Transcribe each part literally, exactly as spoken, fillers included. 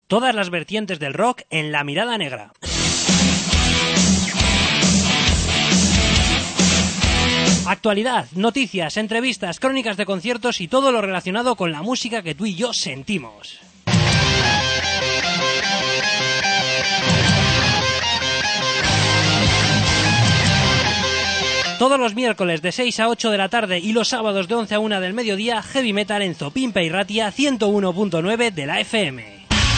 Todas las vertientes del rock en La Mirada Negra. Actualidad, noticias, entrevistas, crónicas de conciertos y todo lo relacionado con la música que tú y yo sentimos. Todos los miércoles de seis a ocho de la tarde y los sábados de once a una del mediodía, Heavy Metal en Zopimpe y Ratia ciento uno punto nueve de la F M.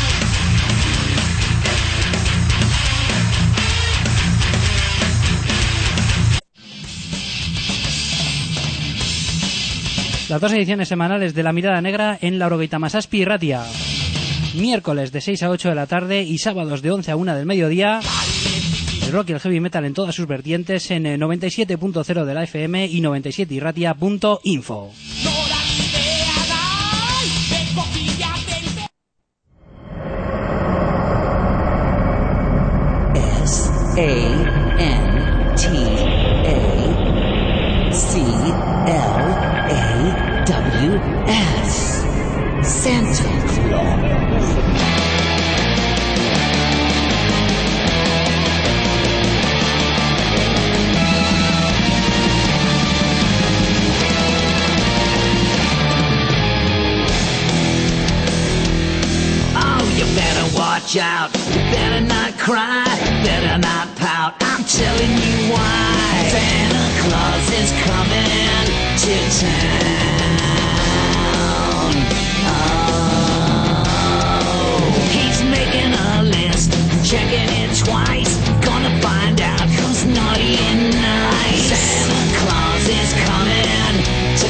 Las dos ediciones semanales de La Mirada Negra en Laurogeita Masazpi y Ratia. Miércoles de seis a ocho de la tarde y sábados de once a una del mediodía. El rock y el heavy metal en todas sus vertientes en noventa y siete punto cero de la F M y noventa y siete irratia punto info. S A N T A C L A W S Santa Claus. You better watch out, you better not cry, better not pout, I'm telling you why. Santa Claus is coming to town. Oh, he's making a list, checking it twice, gonna find out who's naughty and nice. Santa Claus is coming to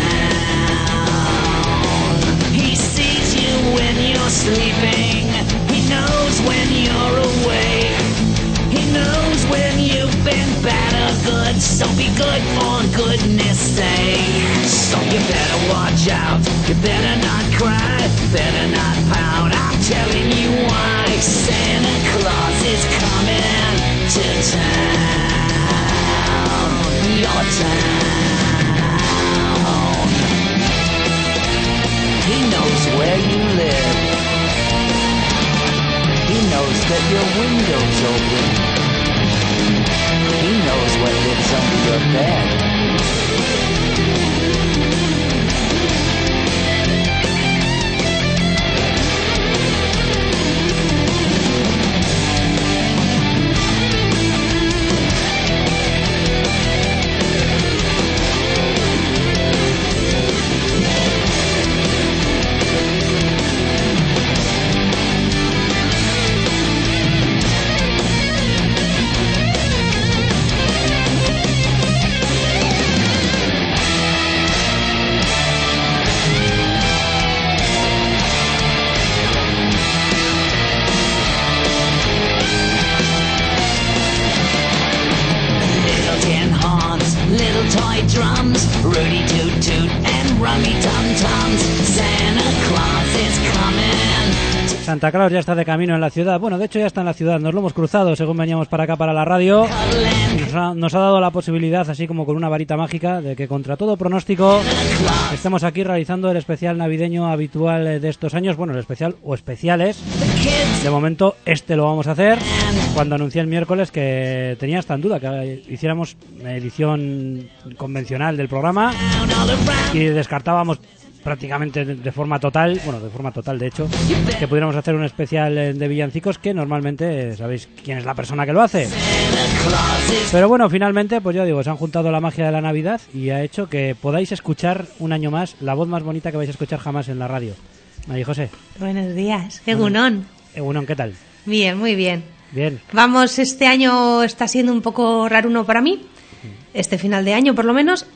town. He sees you when you're sleeping. He knows when you're awake. He knows when you've been bad or good. So be good for goodness sake. So you better watch out. You better not cry. Better not pout. I'm telling you why. Santa Claus is coming to town. Your town. He knows where you live. He knows that your window's open. He knows what lives under your bed. Drums, Rudy Toot Toot and Rummy Tum Tums. Santa Claus is coming. Santa Claus ya está de camino en la ciudad. Bueno, de hecho ya está en la ciudad. Nos lo hemos cruzado según veníamos para acá, para la radio. Nos ha, nos ha dado la posibilidad, así como con una varita mágica, de que contra todo pronóstico estemos aquí realizando el especial navideño habitual de estos años. Bueno, el especial o especiales. De momento este lo vamos a hacer. Cuando anuncié el miércoles que tenía esta en duda, que hiciéramos una edición convencional del programa y descartábamos prácticamente de forma total, bueno, de forma total de hecho, que pudiéramos hacer un especial de villancicos, que normalmente sabéis quién es la persona que lo hace. Pero bueno, finalmente, pues ya digo, se han juntado la magia de la Navidad y ha hecho que podáis escuchar un año más la voz más bonita que vais a escuchar jamás en la radio. María José. Buenos días. Egunon. Egunon, ¿qué tal? Bien, muy bien. Bien. Vamos, este año está siendo un poco raruno para mí, este final de año por lo menos.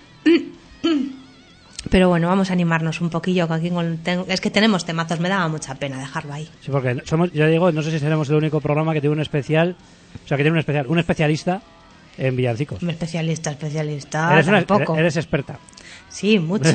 Pero bueno, vamos a animarnos un poquillo. Que aquí con, ten, es que tenemos temazos, me daba mucha pena dejarlo ahí. Sí, porque somos, ya digo, no sé si seremos el único programa que tiene un especial, o sea, que tiene un especial, un especialista en villancicos. Un especialista, especialista. Eres, una, tampoco. eres experta. Sí, mucho.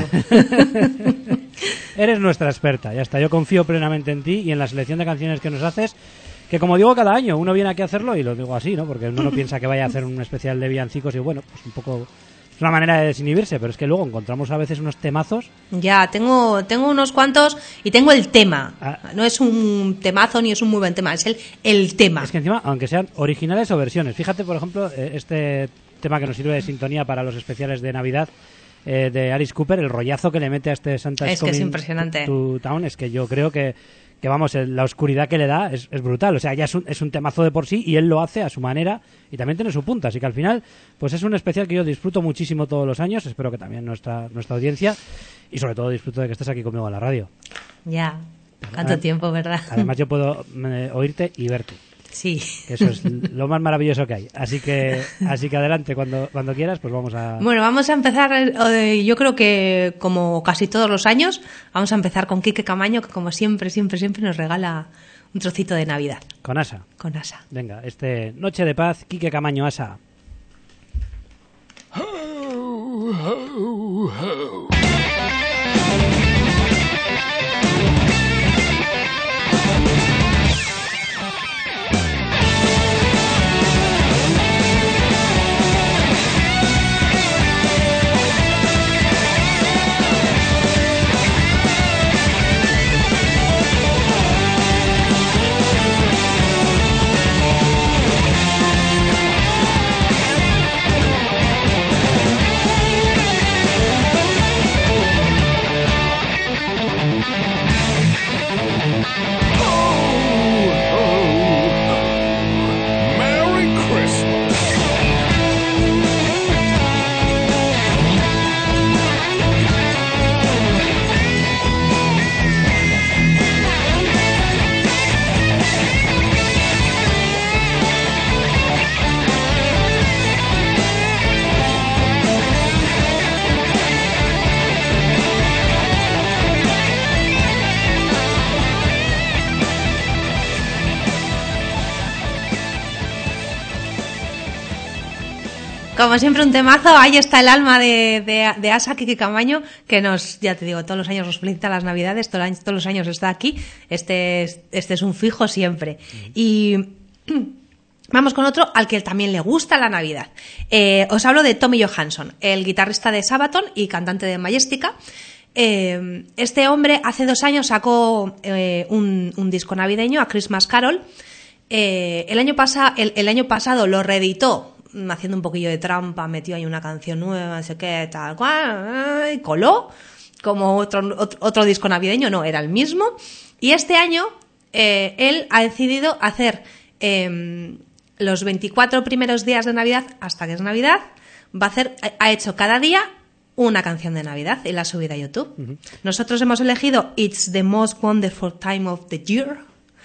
Eres nuestra experta, ya está. Yo confío plenamente en ti y en la selección de canciones que nos haces. Que como digo cada año, uno viene aquí a hacerlo y lo digo así, ¿no? Porque uno no piensa que vaya a hacer un especial de villancicos y bueno, pues un poco Es una manera de desinhibirse, pero es que luego encontramos a veces unos temazos. Ya, tengo, tengo unos cuantos y tengo el tema. Ah. No es un temazo ni es un muy buen tema, es el, el tema. Es que encima, aunque sean originales o versiones, fíjate, por ejemplo, eh, este tema que nos sirve de sintonía para los especiales de Navidad, eh, de Alice Cooper, el rollazo que le mete a este Santa Es que es impresionante. to Town, es que yo creo que, que vamos, el- la oscuridad que le da es, es brutal. O sea, ya es un, es un temazo de por sí y él lo hace a su manera y también tiene su punta. Así que al final, pues es un especial que yo disfruto muchísimo todos los años. Espero que también nuestra, nuestra audiencia y sobre todo disfruto de que estés aquí conmigo en la radio. Ya, cuánto Ah. tiempo, ¿verdad? Además yo puedo eh, oírte y verte. Sí. Que eso es lo más maravilloso que hay. Así que, así que adelante, cuando, cuando quieras, pues vamos a... Bueno, vamos a empezar, eh, yo creo que como casi todos los años, vamos a empezar con Quique Camaño, que como siempre, siempre, siempre nos regala un trocito de Navidad Con Asa. con Asa. Venga, este Noche de Paz, Quique Camaño, Asa. Merry Christmas. Como siempre un temazo, ahí está el alma de, de, de Asa, Quique Camaño, que nos, ya te digo, todos los años nos felicita las Navidades, todos los años, todos los años está aquí, este es, este es un fijo siempre. Y vamos con otro al que también le gusta la Navidad. Eh, os hablo de Tommy Johansson, el guitarrista de Sabaton y cantante de Majestica. Eh, este hombre hace dos años sacó eh, un, un disco navideño, A Christmas Carol. Eh, el, año pasa, el, el año pasado lo reeditó haciendo un poquillo de trampa, metió ahí una canción nueva, no sé qué, tal cual, y coló como otro, otro, otro disco navideño, no, era el mismo. Y este año eh, él ha decidido hacer eh, los veinticuatro primeros días de Navidad, hasta que es Navidad, va a hacer, ha hecho cada día una canción de Navidad y la ha subido a YouTube. Uh-huh. Nosotros hemos elegido It's the Most Wonderful Time of the Year.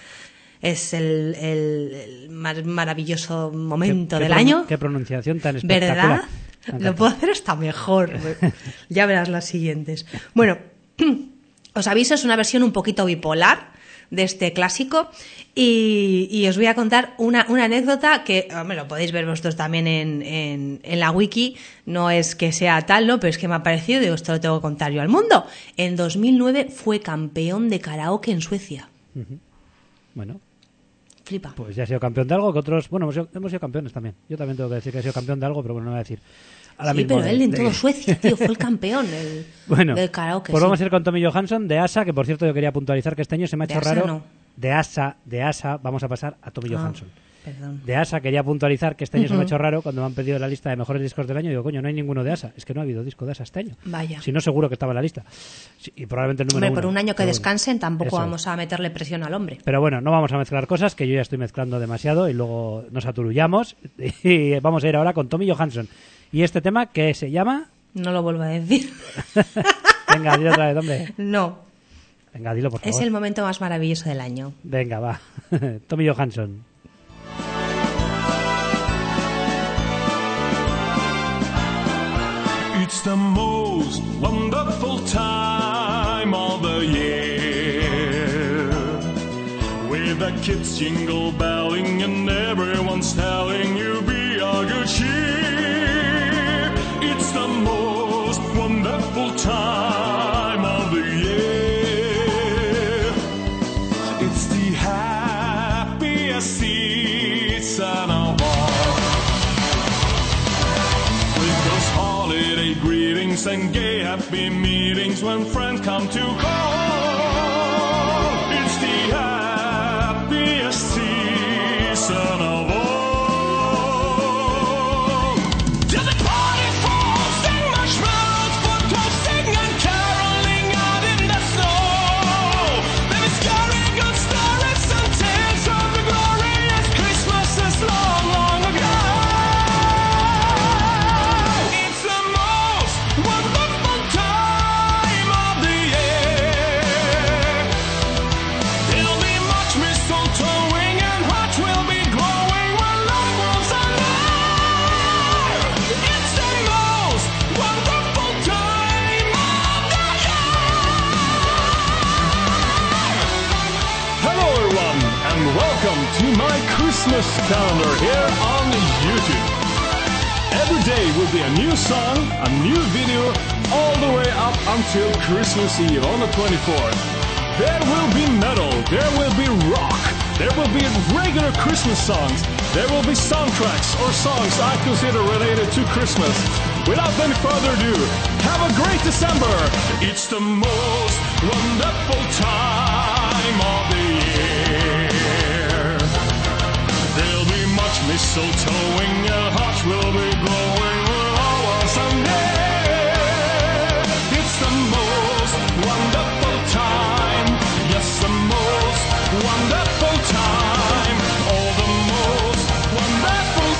Es el, el, el mar- maravilloso momento ¿Qué, qué del pron- año. Qué pronunciación tan espectacular. ¿Verdad? Lo puedo hacer hasta mejor. Ya verás las siguientes. Bueno, os aviso, es una versión un poquito bipolar de este clásico y, y os voy a contar una, una anécdota que, hombre, lo podéis ver vosotros también en, en, en la wiki, no es que sea tal, ¿no? Pero es que me ha parecido, digo, esto lo tengo que contar yo al mundo. En dos mil nueve fue campeón de karaoke en Suecia. Uh-huh. Bueno, flipa. Pues ya he sido campeón de algo que otros... Bueno, hemos sido, hemos sido campeones también. Yo también tengo que decir que he sido campeón de algo, pero bueno, no voy a decir. Ahora Sí, mismo pero de- él en de- todo Suecia, tío, fue el campeón el, Bueno, del karaoke. pues sí. vamos a ir con Tommy Johansson de Asa, que por cierto yo quería puntualizar que este año se me ha De hecho Asa raro. no. De Asa, de Asa, vamos a pasar a Tommy Ah, Johansson. Perdón. De Asa quería puntualizar que este año se me ha Ujú. hecho raro cuando me han pedido la lista de mejores discos del año. Digo, coño, no hay ninguno de Asa. Es que no ha habido disco de Asa este año. Vaya. Si no, seguro que estaba en la lista. Sí, y probablemente el número Hombre, uno. por un año que Pero bueno, descansen tampoco eso es. vamos a meterle presión al hombre. Pero bueno, no vamos a mezclar cosas, que yo ya estoy mezclando demasiado y luego nos aturullamos. Y vamos a ir ahora con Tommy Johansson. Y este tema que se llama... No lo vuelvo a decir. Venga, dilo otra vez, hombre. No, Venga, dilo, por favor. es el momento más maravilloso del año. Venga, va. Tommy Johansson. It's the most wonderful time of the year, with the kids jingle belling and everyone's telling you be a good cheer. It's the most wonderful time of the year. It's the happiest season of all. With those holly gatherings and gay happy meetings when friends come to call. It's the happiest season of all. Till the party falls, sing marshmallows for toasting and caroling out in the snow. Baby, scary good stories and tales of the glorious Christmases long, long ago. It's the most wonderful time of the year. There'll be much mistletoeing and hearts will be glowing when loved ones are near. It's the most wonderful time of the year. Hello everyone and welcome to my Christmas calendar here on YouTube. Every day will be a new song, a new video, all the way up until Christmas Eve on the twenty-fourth. There will be metal, there will be rock, there will be regular Christmas songs, there will be soundtracks or songs I consider related to Christmas. Without any further ado, have a great December! It's the most wonderful time of the year. There'll be much mistletoeing and hearts will be glowing with hours and near. It's the most wonderful time. Yes, the most wonderful time. Oh, the most wonderful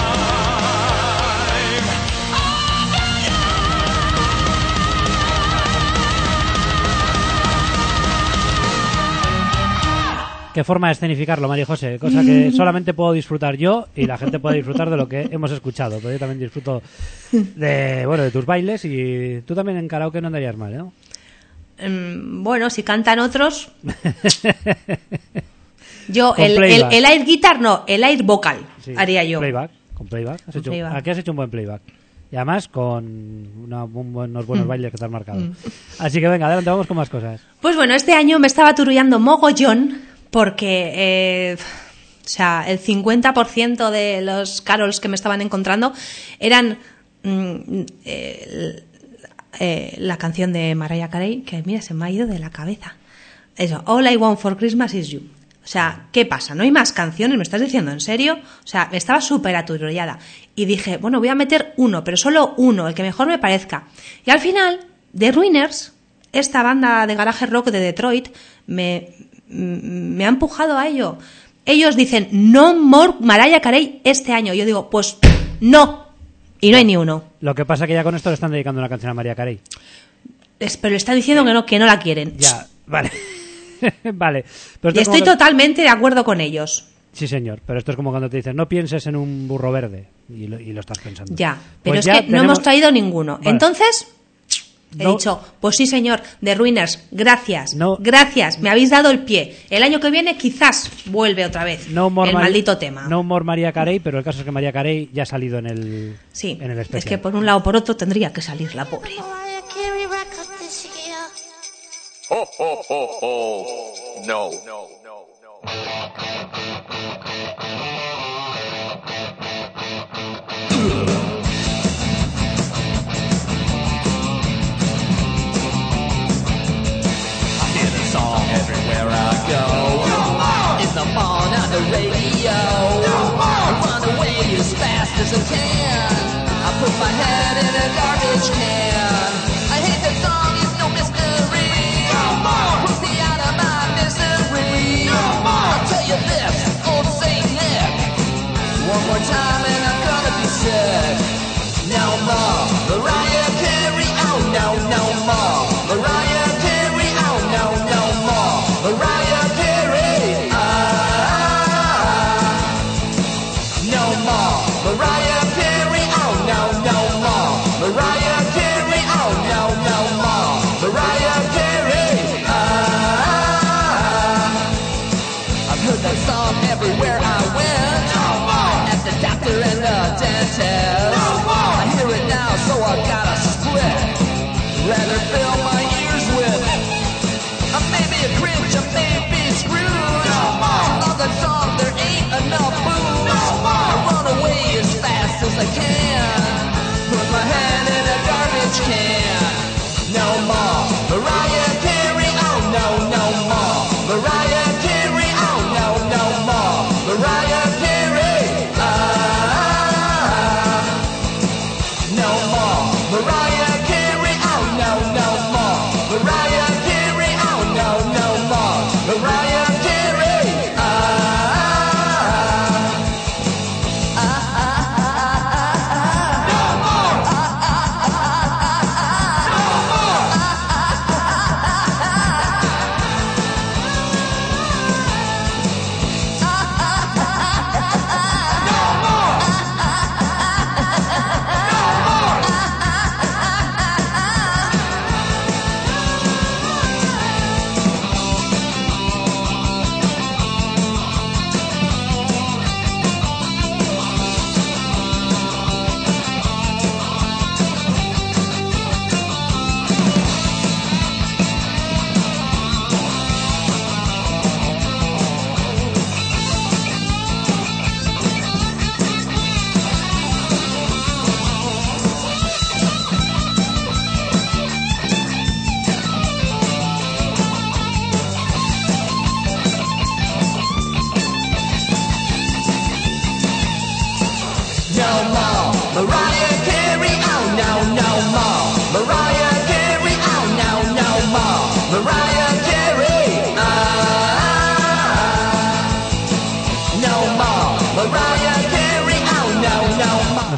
time of the Qué forma de escenificarlo, María José, cosa que solamente puedo disfrutar yo y la gente puede disfrutar de lo que hemos escuchado, pero yo también disfruto de, bueno, de tus bailes y tú también en karaoke no andarías mal, ¿no? Mm, bueno, si cantan otros. Yo, Con el, el, playback. el air guitar no, el air vocal Sí, haría yo. Playback, con playback. Has Con hecho, playback. Aquí has hecho un buen playback. Y además con una- un buen- unos buenos bailes que te has marcado. Así que venga, adelante, vamos con más cosas. Pues bueno, este año me estaba turullando mogollón porque, eh, o sea, el cincuenta por ciento de los carols que me estaban encontrando eran mm, eh, eh, la canción de Mariah Carey, que mira, se me ha ido de la cabeza. Eso, All I Want for Christmas is You. O sea, ¿qué pasa? ¿No hay más canciones? ¿Me estás diciendo en serio? O sea, estaba súper aturullada. Y dije, bueno, voy a meter uno, pero solo uno, el que mejor me parezca. Y al final, The Ruiners, esta banda de garaje rock de Detroit, me, me ha empujado a ello. Ellos dicen, no more Mariah Carey este año. Yo digo, pues no. Y no hay ni uno. Lo que pasa que ya con esto le están dedicando una canción a Mariah Carey. Es- pero le está diciendo que no, que no la quieren. Ya, vale. Vale. Pero Y esto es estoy como que- totalmente de acuerdo con ellos. Sí, señor, pero esto es como cuando te dicen no pienses en un burro verde y lo, y lo estás pensando. Ya, pero Pues es ya que no hemos tenemos- traído ninguno. Vale. Entonces, he No- dicho, pues sí, señor, de Ruiners, gracias, No- gracias, me habéis dado el pie. El año que viene quizás vuelve otra vez No more el Mari- maldito tema. No more Mariah Carey, pero el caso es que Mariah Carey ya ha salido en el, Sí, en el es especial. que por un lado o por otro tendría que salir la pobre. Mariah Carey record this year. Ho, ho, ho, ho. No. No, no, no. I hear the song everywhere I go. It's the phone on the radio. I run away as fast as I can. I put my head in a garbage can. I hate that song, it's no mystery. Puts me out of my misery. I'll tell you this, old Saint Nick. One more time and I'm gonna be sick. No more Mariah Carey, oh no, no more Mariah Carey, oh no, no more Mariah Carey, ah. No more Mariah Carey, oh no, no more Mariah Carey, oh no, no more Mariah Carey, ah. I've heard that song everywhere I went. At the doctor and the dentist. I hear it now, so I gotta split. Rather fill my ears with. I may be a cringe, I may be screwed. I love that song, there ain't enough booze. I run away as fast as I can. Put my head in a garbage can.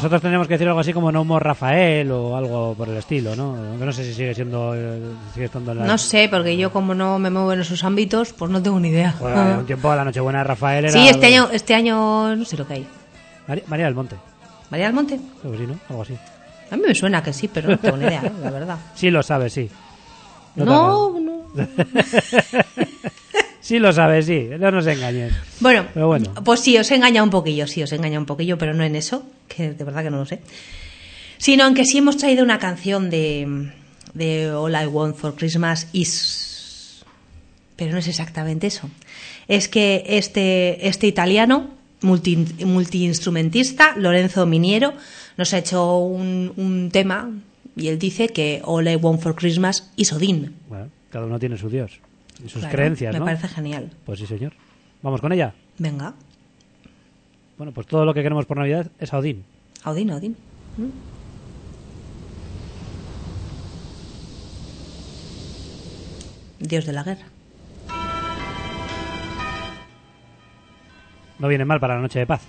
nosotros tenemos que decir algo así como No More Rafael o algo por el estilo, ¿no? Aunque no sé si sigue siendo eh, sigue estando en la... No sé, porque yo como no me muevo en esos ámbitos, pues no tengo ni idea. Joder, había un tiempo la Nochebuena de Rafael era... Sí, este año, este año no sé lo que hay. María, María del Monte. ¿María del Monte? Creo que sí, ¿no? Algo así. A mí me suena que sí, pero no tengo ni idea, ¿eh? La verdad. Sí lo sabes, sí. No, No, no. Sí lo sabes, sí. No nos engañes. Bueno, Pero bueno. pues sí, os he engañado un poquillo, sí, os he engañado un poquillo, pero no en eso, que de verdad que no lo sé. Sino en que sí hemos traído una canción de, de All I Want for Christmas Is... Pero no es exactamente eso. Es que este, este italiano, multi, multiinstrumentista, Lorenzo Miniero, nos ha hecho un, un tema y él dice que All I Want for Christmas is Odín. Bueno, cada uno tiene su Dios y sus Claro, creencias, me ¿no? parece genial. Pues sí, señor. ¿Vamos con ella? Venga, Bueno, pues todo lo que queremos por Navidad es a Odín. a Odín, a Odín. ¿Mm? Dios de la guerra. No viene mal para la noche de paz.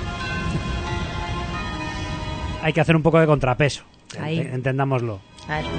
Hay que hacer un poco de contrapeso. Ahí. Ent- Entendámoslo. A ver.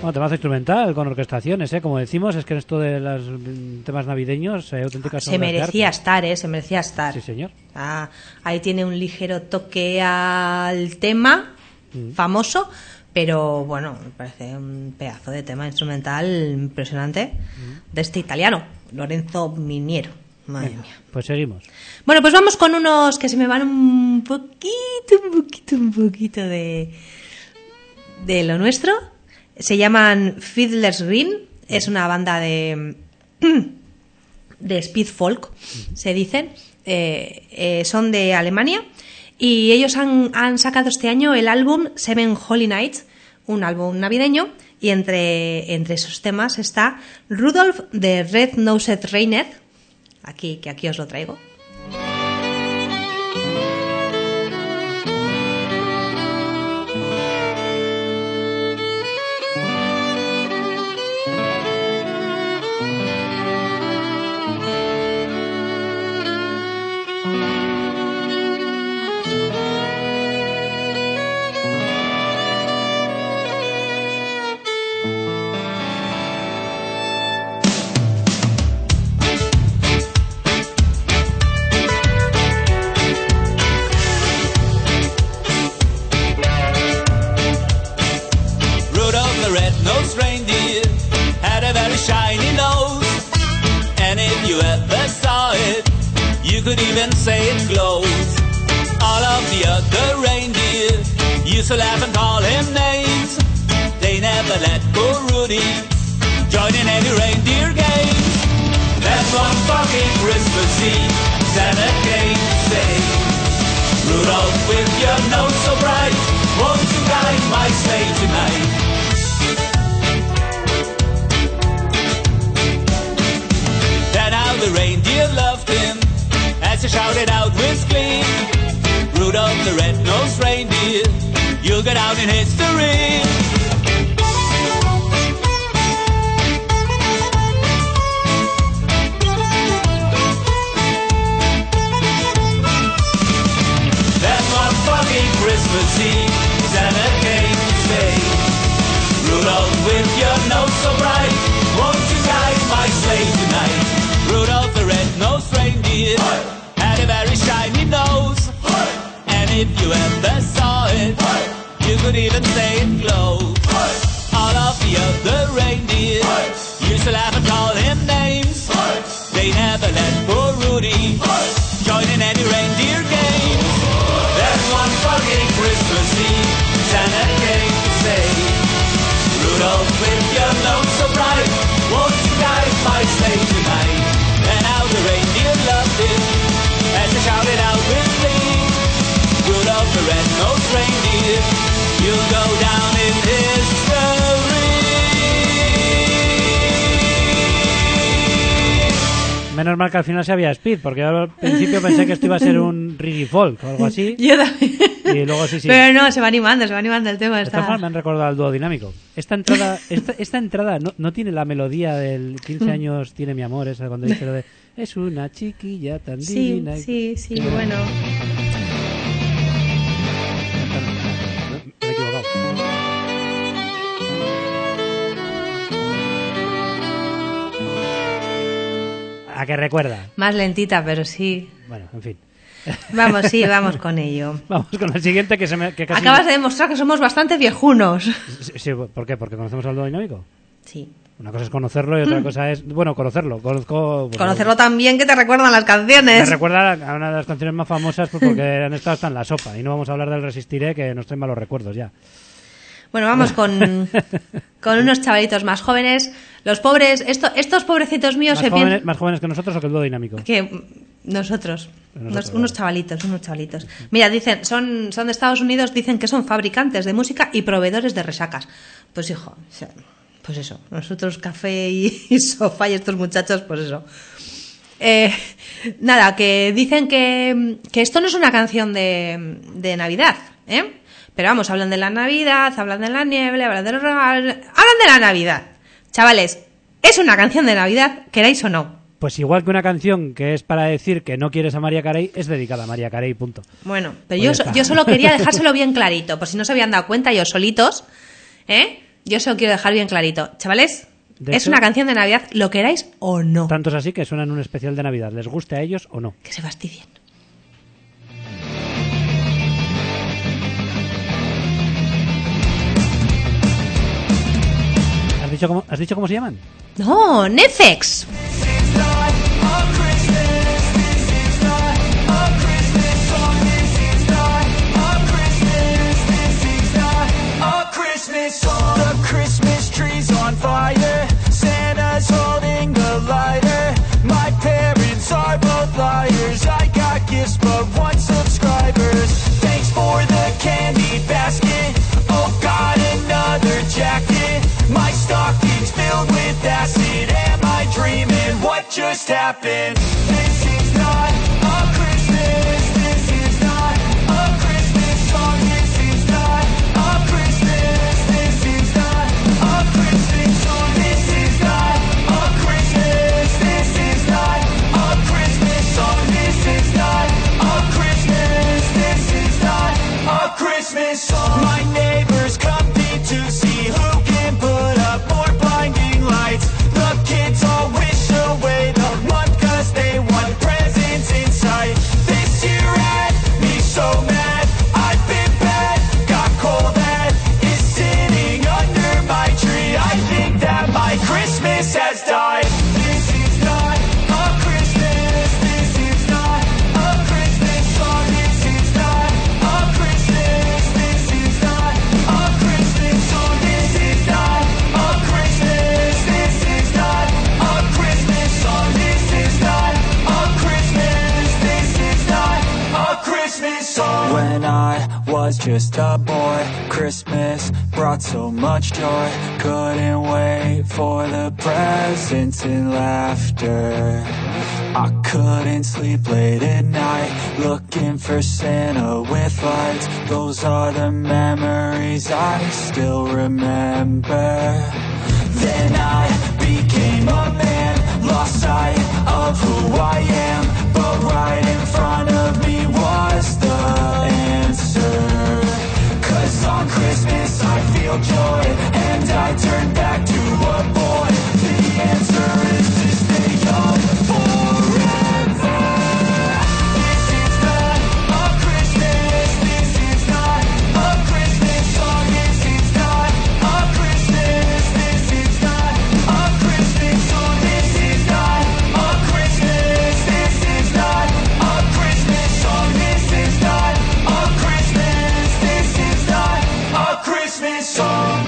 Bueno, temazo instrumental con orquestaciones, ¿eh? Como decimos, es que en esto de los mm, temas navideños hay auténticas Se obras de merecía arte. estar, ¿eh? Se merecía estar. Sí, señor. Ah, ahí tiene un ligero toque al tema Mm. famoso, pero bueno, me parece un pedazo de tema instrumental impresionante Mm. de este italiano, Lorenzo Miniero. Madre Venga, mía. pues seguimos. Bueno, pues vamos con unos que se me van un poquito, un poquito, un poquito de, de lo nuestro. Se llaman Fiddler's Green. Es una banda de, de speed folk, se dicen. Eh, eh, son de Alemania. Y ellos han, han sacado este año el álbum Seven Holy Nights, un álbum navideño. Y entre, entre esos temas está Rudolph the Red-Nosed Reindeer. Aquí, que aquí os lo traigo. Rudolph the red-nosed reindeer had a very shiny nose, and if you ever saw it, you could even say it glows. All of the other reindeer used to laugh and call him names. They never let poor Rudy join in any reindeer games. Then one foggy Christmas Eve, Santa came to say, Rudolph, with your nose so bright, won't you guide my sleigh tonight? Then how the reindeer loved him as he shouted out with glee, Rudolph the red-nosed reindeer, you'll go down in history. Then one foggy Christmas Eve, Santa came to say, Rudolph, with your nose so bright, won't you guide my sleigh tonight? Rudolph the red-nosed reindeer had a very shiny nose, and if you ever saw it, you could even say it glows. All of the other reindeer used to laugh and call him names. They never let poor Rudy join in any reindeer game. Then one foggy Christmas Eve, Santa came to say, Rudolph, with your nose so bright, won't you guide my sleigh tonight? And how the reindeer loved him as they shouted out with glee, Rudolph the red-nosed reindeer, you'll go down in history. Menos mal que al final se había speed, porque yo al principio pensé que esto iba a ser un reggae folk o algo así. Yo también. Y luego sí, sí. Pero no, se va animando, se va animando el tema. De Está... todas formas me han recordado al dúo dinámico. Esta entrada, esta, esta entrada no, no tiene la melodía del quince años tiene mi amor, esa cuando dice lo de es una chiquilla tan Sí, divina. sí, sí, Que- bueno. Me he equivocado. ¿A qué recuerda? Más lentita, pero sí. Bueno, en fin. Vamos, sí, vamos con ello. Vamos con el siguiente que se me... Que casi... Acabas de demostrar que somos bastante viejunos. Sí, sí, ¿por qué? ¿Porque conocemos al dúo dinámico? Sí. Una cosa es conocerlo y otra cosa es... Bueno, conocerlo. Conozco... pues, Conocerlo también que te recuerdan las canciones. Me recuerda a una de las canciones más famosas pues, porque han estado hasta en la sopa. Y no vamos a hablar del Resistiré, que nos trae malos recuerdos ya. Bueno, vamos con, con unos chavalitos más jóvenes. Los pobres, esto, estos pobrecitos míos ¿Más se jóvenes, piensan ¿Más jóvenes que nosotros o que el dúo dinámico? que nosotros, Nosotros, unos, vale. unos chavalitos, unos chavalitos. Mira, dicen, son, son de Estados Unidos, dicen que son fabricantes de música y proveedores de resacas. Pues hijo, o sea, pues eso, nosotros café y, y sofá y estos muchachos, pues eso. Eh, nada, que dicen que, que esto no es una canción de, de Navidad, ¿eh? Pero vamos, hablan de la Navidad, hablan de la nieve, hablan de los regalos, hablan de la Navidad. Chavales, es una canción de Navidad, queráis o no. Pues igual que una canción que es para decir que no quieres a María Carey, es dedicada a María Carey, punto. Bueno, pero Pues yo, ya so- está. yo solo quería dejárselo bien clarito, por si no se habían dado cuenta ellos solitos, ¿eh? Yo se lo quiero dejar bien clarito. Chavales, De es hecho, una canción de Navidad, lo queráis o no. Tanto es así que suena en un especial de Navidad. ¿Les guste a ellos o no? Que se fastidien. ¿Has dicho cómo, ¿has dicho cómo se llaman? No, Nefex. The Christmas tree's on fire. Santa's holding the lighter. My parents are both liars. I got gifts but one subscribers. Thanks for the candy basket. Oh God, another jacket. My stocking's filled with acid. Am I dreaming? What just happened? This is not a Christmas. This is not a Christmas song. This is not a Christmas. This is not a Christmas song. This is not a Christmas. This is not a Christmas song. This is not a Christmas. This is not a Christmas song. My neighbors compete to see who can put up more blinding lights. The kids all wish away the month cause they want presents in sight. This year had me so mad. I've been bad, got coal that is sitting under my tree. I think that my Christmas has died. This is not a Christmas. This is not a Christmas song. This is not a Christmas. This is not a Christmas song. This is not a Christmas. This is not a Christmas song. This is not a Christmas. This is not a Christmas song. When I was just a boy, Christmas brought so much joy. Couldn't wait for the presents and laughter. I couldn't sleep late at night, looking for Santa with lights. Those are the memories I still remember. Then I became a man, lost sight of who I am. But right in front of me was the answer. Cause on Christmas I feel joy, and I turn back to a boy. The answer is to stay young forever. This is not a Christmas. This is not a Christmas song. This is not a Christmas. This is not a Christmas song. This is not a Christmas. This is not a Christmas song. This is not a Christmas. This is not a Christmas song.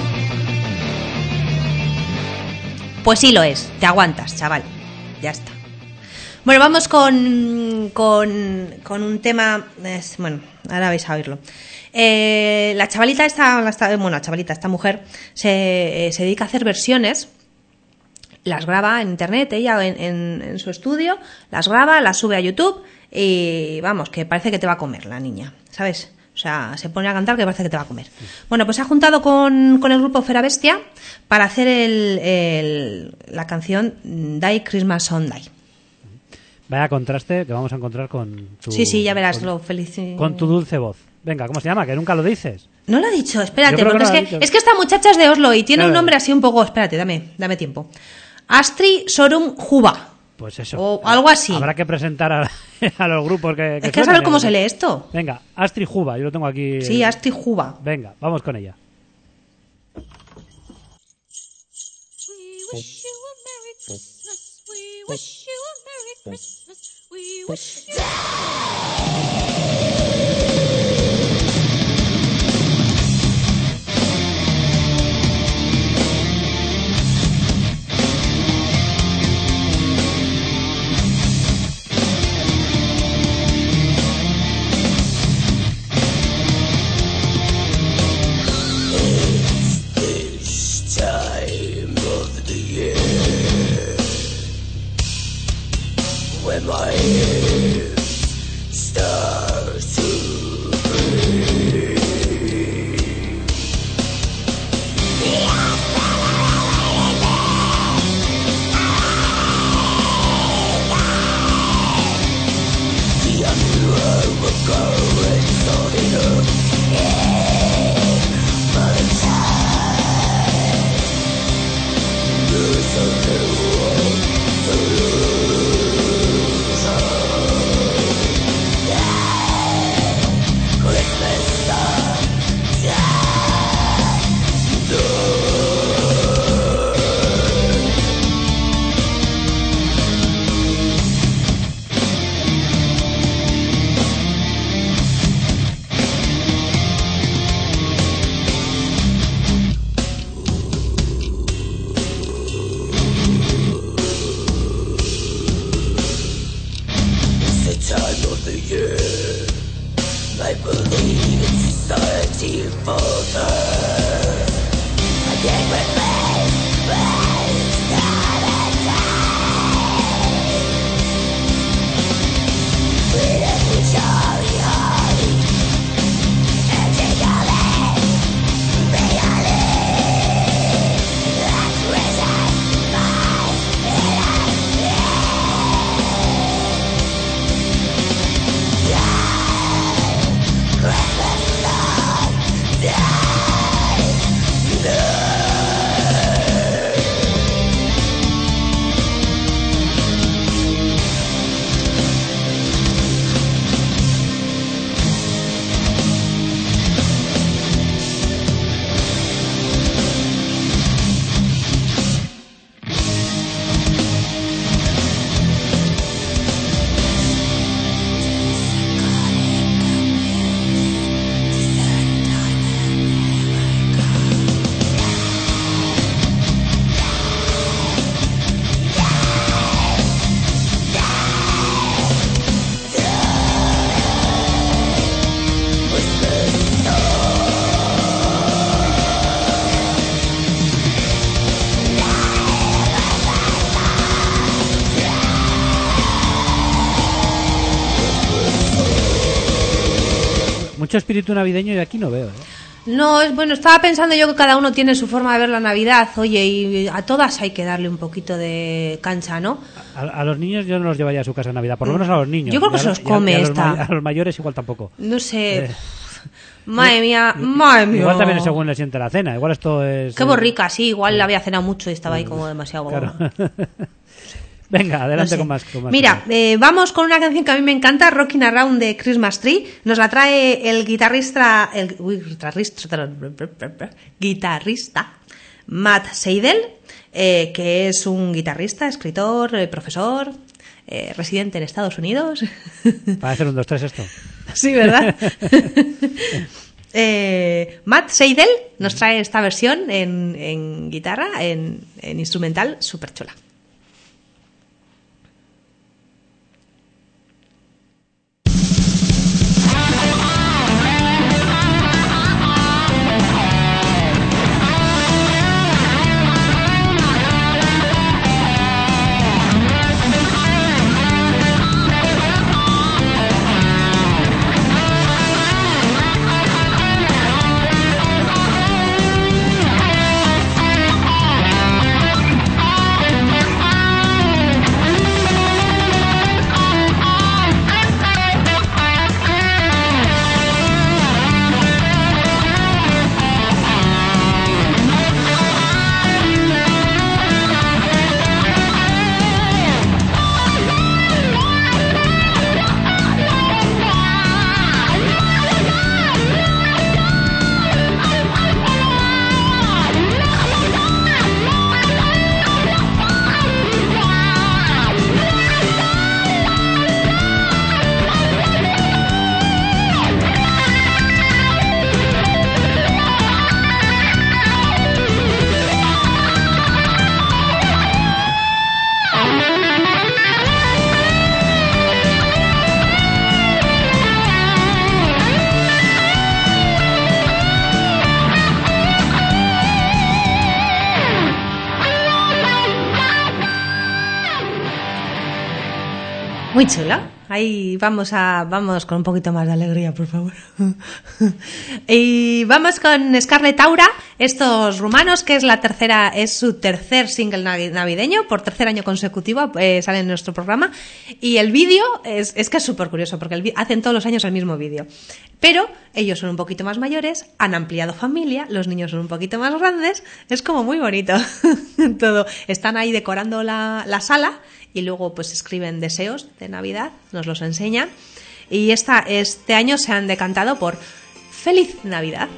Pues sí lo es, te aguantas, chaval. Ya está. Bueno, vamos con, con, con un tema. Es, bueno, ahora vais a oírlo. Eh, la chavalita esta, la, esta, bueno, la chavalita, esta mujer, se, eh, se dedica a hacer versiones. Las graba en internet, ella en, en, en su estudio, las graba, las sube a YouTube y vamos, que parece que te va a comer la niña, ¿sabes? O sea, se pone a cantar que parece que te va a comer. Bueno, pues se ha juntado con, con el grupo Fera Bestia para hacer el, el, la canción Die Christmas Sunday. Vaya contraste que vamos a encontrar con tu... Sí, sí, ya verás con, lo feliz. Con tu dulce voz. Venga, ¿cómo se llama? Que nunca lo dices. No lo he dicho, espérate, Yo creo porque que es, no lo que, ha dicho. es que esta muchacha es de Oslo y tiene Claro. un nombre así un poco... Espérate, dame, dame tiempo. Astrid Sorum Juba. Pues eso. O algo así. Habrá que presentar a, a los grupos que... Es que a saber cómo se lee esto. Venga, Astrid Juba, yo lo tengo aquí. Sí, Astrid Juba. Venga, vamos con ella. We wish you a Merry Christmas. We wish you a Merry Christmas. We wish you. Time of the year when my ears start to breathe. The unrecoverable in my time. Mucho espíritu navideño y aquí no veo, ¿eh? No, es bueno, estaba pensando yo que cada uno tiene su forma de ver la Navidad, oye, y a todas hay que darle un poquito de cancha, ¿no? A, a los niños yo no los llevaría a su casa en Navidad, por lo menos a los niños. Yo creo que Y a se los- los come y a, y a los esta. ma- a los mayores igual tampoco. No sé. Eh, Madre mía, madre mía. Igual también es según le siente la cena, igual esto es... Qué eh, borrica, sí, igual la había cenado mucho y estaba ahí como demasiado... Claro. Venga, adelante No sé. con más. Con más Mira, cosas. eh, vamos con una canción que a mí me encanta, Rockin' Around the Christmas Tree. Nos la trae el guitarrista, el uy, guitarrista, guitarrista Matt Seidel, eh, que es un guitarrista, escritor, eh, profesor, eh, residente en Estados Unidos. Para hacer un dos tres esto. Sí, ¿verdad? eh, Matt Seidel nos trae esta versión en, en guitarra, en, en instrumental, súper chula. Muy chula. Ahí vamos a vamos con un poquito más de alegría, por favor. Y vamos con Scarlet Aura, estos rumanos, que es la tercera, es su tercer single navi- navideño, por tercer año consecutivo eh, sale en nuestro programa. Y el vídeo es, es que es súper curioso, porque el vi- hacen todos los años el mismo vídeo. Pero ellos son un poquito más mayores, han ampliado familia, los niños son un poquito más grandes, es como muy bonito todo. Están ahí decorando la, la sala y luego pues escriben deseos de Navidad, nos los enseñan. Y esta, este año se han decantado por Feliz Navidad.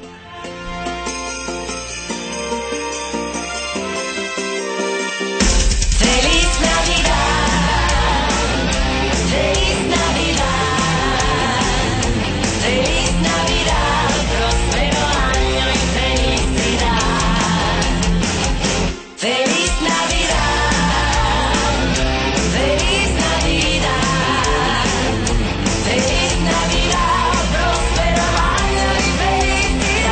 Feliz Navidad, feliz Navidad, feliz Navidad, próspero año y felicidad. Feliz Navidad, feliz Navidad, feliz Navidad, próspero año y felicidad.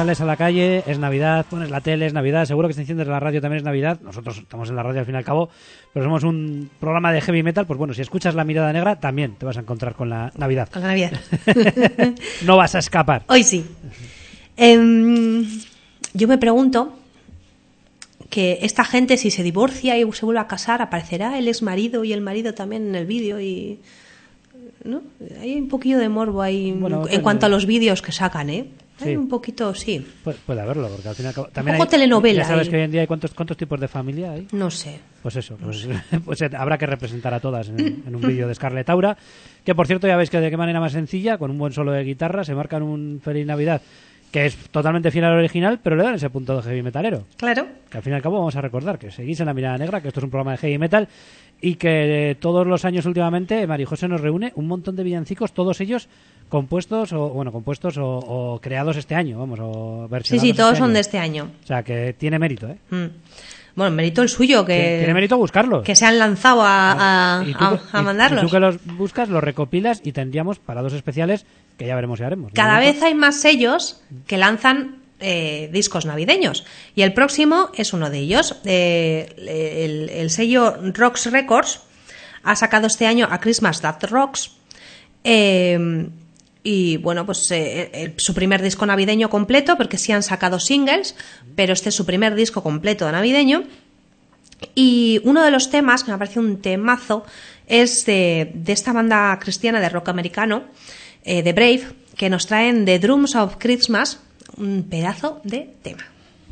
sales a la calle, es Navidad, pones la tele, es Navidad, seguro que si enciendes la radio también es Navidad. Nosotros estamos en la radio al fin y al cabo, pero somos un programa de heavy metal, pues bueno, si escuchas La Mirada Negra también te vas a encontrar con la Navidad. Con la Navidad. No vas a escapar. Hoy sí. Em, yo me pregunto que esta gente, si se divorcia y se vuelve a casar, aparecerá el ex marido y el marido también en el vídeo y... ¿no? Hay un poquillo de morbo ahí Bueno, en bueno, cuanto a los vídeos que sacan, ¿eh? Hay sí. un poquito, sí. Pu- puede haberlo, porque al fin y al cabo... También poco hay- telenovela Ya sabes ahí. que hoy en día hay cuántos, cuántos tipos de familia hay. No sé. Pues eso, pues, pues, eh, habrá que representar a todas en, en un vídeo de Scarlett Aura, que por cierto ya veis que de qué manera más sencilla, con un buen solo de guitarra, se marcan un Feliz Navidad que es totalmente fiel al original, pero le dan ese punto de heavy metalero. Claro. Que al fin y al cabo vamos a recordar que seguís en La Mirada Negra, que esto es un programa de heavy metal y que eh, todos los años últimamente Marijose nos reúne un montón de villancicos, todos ellos compuestos o bueno compuestos o, o creados este año, vamos, o Sí, versionados sí, todos este son año. de este año. O sea, que tiene mérito, ¿eh? Mm. Bueno, mérito el suyo, que, Tiene, tiene mérito buscarlos. que se han lanzado a, a, Y tú, a- que- a y- mandarlos. y tú que los buscas, los recopilas y tendríamos para dos especiales que ya veremos y haremos. De Cada momento, vez hay más sellos que lanzan eh, discos navideños. Y el próximo es uno de ellos. Eh, el, el sello Rocks Records ha sacado este año a Christmas That Rocks. Eh, y bueno, pues eh, el- su primer disco navideño completo, porque sí han sacado singles, pero este es su primer disco completo navideño. Y uno de los temas, que me parece un temazo, es de, de esta banda cristiana de rock americano, eh, de Brave, que nos traen The Drums of Christmas, un pedazo de tema.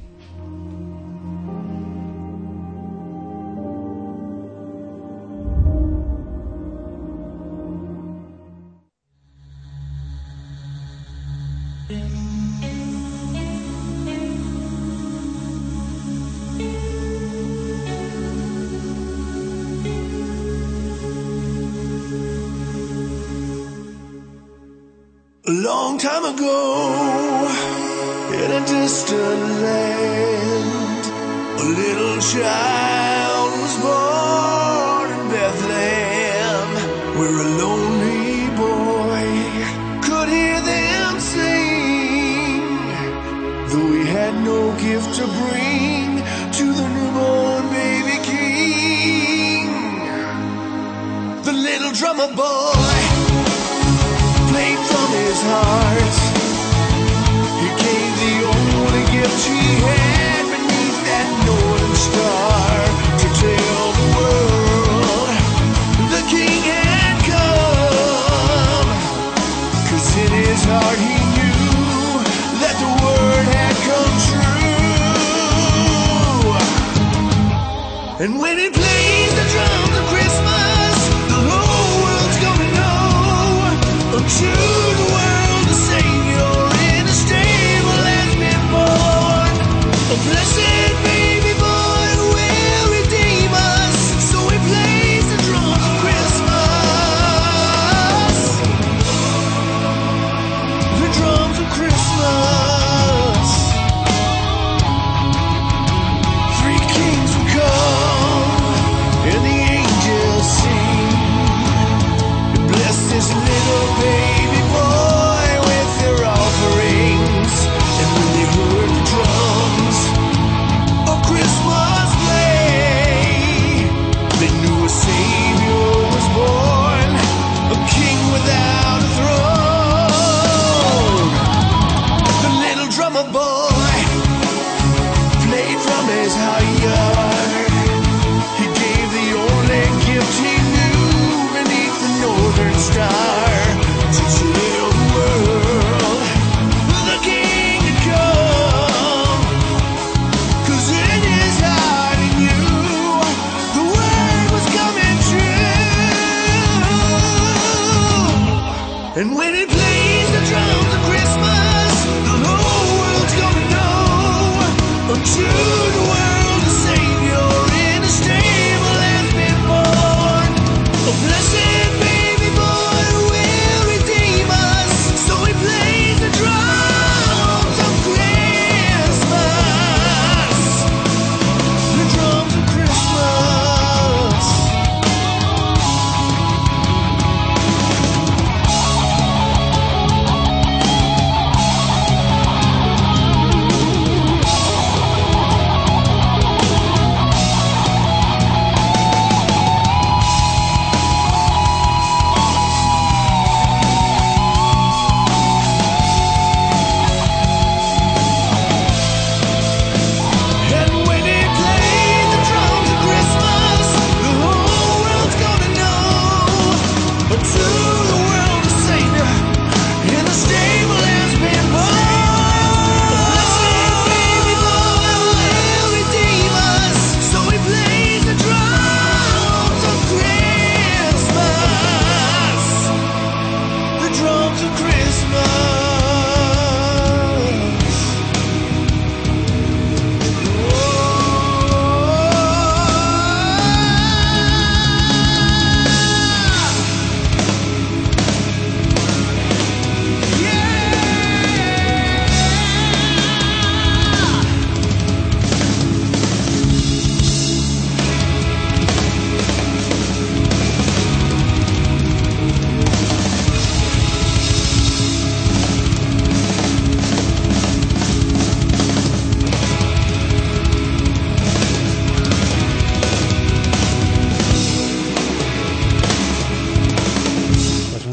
A long time ago, in a distant land, a little child was born in Bethlehem, where a lonely boy could hear them sing, though he had no gift to bring to the newborn baby king. The little drummer boy played from his heart. He gave the only gift he had beneath that northern star to tell the world the king had come. 'Cause in his heart he knew that the word had come true. And when he plays the drums of Christmas, the whole world's gonna know. To the world, the Savior in a stable has been born. A blessed baby boy who will redeem us. So he plays the drums of Christmas. The drums of Christmas. Three kings will come and the angels sing. Bless this little baby boy with their offerings. And when they heard the drums of Christmas play, they knew a Savior was born, a king without a throne. The little drummer boy played from his high yard. He gave the only gift he knew beneath the northern star to tell the world the king had come. 'Cause in his heart he knew the word was coming true. And when he plays the drums of Christmas, the whole world's gonna know. To the world, the Savior in a stable has been born. A blessed baby boy who will redeem us. So he plays the drums of Christmas. The drums of Christmas.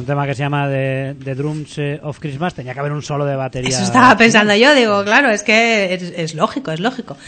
un tema que se llama The, The Drums of Christmas, tenía que haber un solo de batería. Eso estaba pensando yo, digo, claro, es que es, es lógico, es lógico.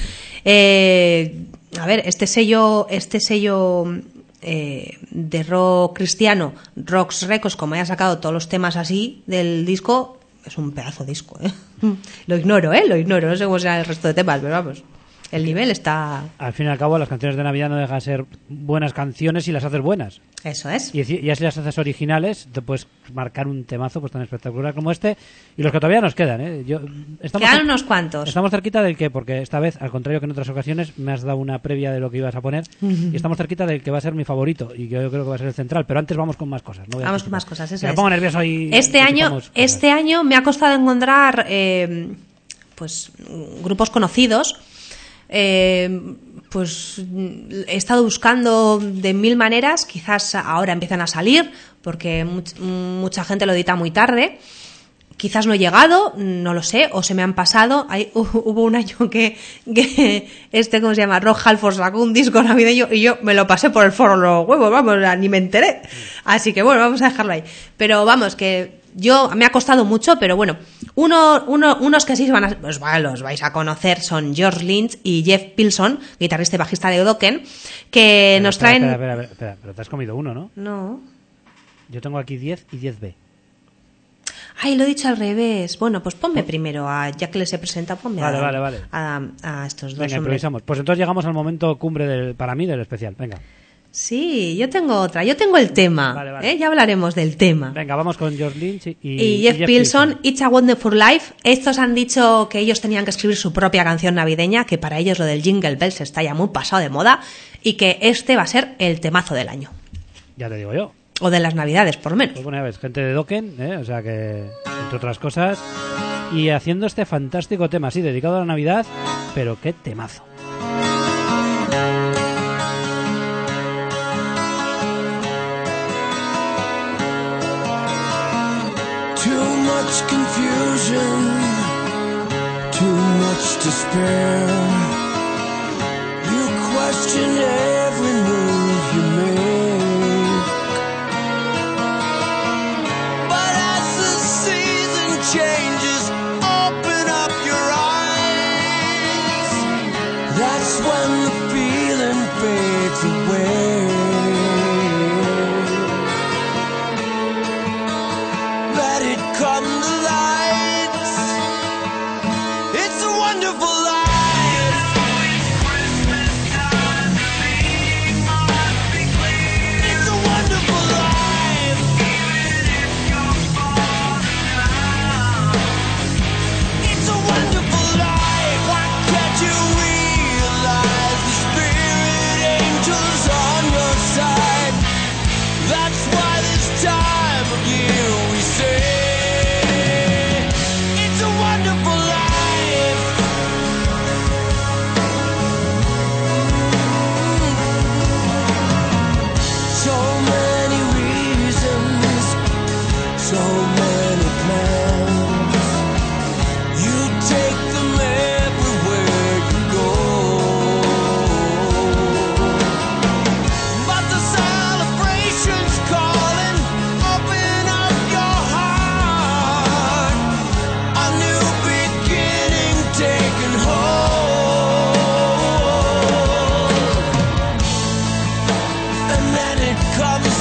Eh, a ver, este sello, este sello eh, de rock cristiano, Rocks Records, como haya sacado todos los temas así del disco, es un pedazo de disco, ¿eh? Lo ignoro, ¿eh? Lo ignoro, no sé cómo será el resto de temas, pero vamos, el nivel está... Al fin y al cabo, las canciones de Navidad no dejan de ser buenas canciones si las haces buenas. Eso es. Y ya si las haces originales, te puedes marcar un temazo pues tan espectacular como este. Y los que todavía nos quedan, ¿eh? Yo, estamos Quedan cer- unos cuantos. Estamos cerquita del que, porque esta vez, al contrario que en otras ocasiones, me has dado una previa de lo que ibas a poner. Y estamos cerquita del que va a ser mi favorito. Y yo creo que va a ser el central. Pero antes vamos con más cosas. No voy a Vamos con anticipar. más cosas, eso Me es. pongo nervioso y... Este año, anticipamos cosas. este año me ha costado encontrar eh, pues grupos conocidos. Eh, pues he estado buscando de mil maneras, quizás ahora empiezan a salir porque much- mucha gente lo edita muy tarde, quizás no he llegado, no lo sé, o se me han pasado. Hay, hubo un año que, que este, ¿cómo se llama? Rock Halford sacó un disco navideño y yo me lo pasé por el foro de los huevos, vamos, ni me enteré, así que bueno, vamos a dejarlo ahí, pero vamos, que yo, me ha costado mucho, pero bueno, uno, uno, unos que sí van a, pues bueno, los vais a conocer son George Lynch y Jeff Pilson, guitarrista y bajista de Dokken, que Pero nos espera, traen... Espera, espera, espera, espera, pero te has comido uno, ¿no? No. Yo tengo aquí diez y diez B. Ay, lo he dicho al revés. Bueno, pues ponme primero, a, ya que les he presentado, ponme Vale, a, vale, vale. A, a estos dos Venga, hombres. improvisamos. Pues entonces llegamos al momento cumbre del, para mí del especial. Venga. Sí, yo tengo otra, yo tengo el tema, Vale, vale. ¿eh? Ya hablaremos del tema. Venga, vamos con George Lynch y, y, Y Jeff, y Pilson, It's a Wonderful Life. Estos han dicho que ellos tenían que escribir su propia canción navideña, que para ellos lo del Jingle Bells está ya muy pasado de moda, y que este va a ser el temazo del año. Ya te digo yo. O de las navidades, por lo menos. Pues bueno, ya ves, gente de Dokken, ¿eh? O sea que, entre otras cosas, y haciendo este fantástico tema, sí, dedicado a la Navidad, pero qué temazo. Too much confusion, too much despair. You question every move you make. But as the season changes, open up your eyes. That's when the feeling fades away. Let it come to light. It's a wonderful life. It's a wonderful life. It's a wonderful life. Why can't you realize the spirit angels on your side? That's why this time of year we say it's a wonderful life. So many reasons, so many plans. You take them everywhere you go. But the celebration's calling. Open up your heart. A new beginning taking hold. And then it comes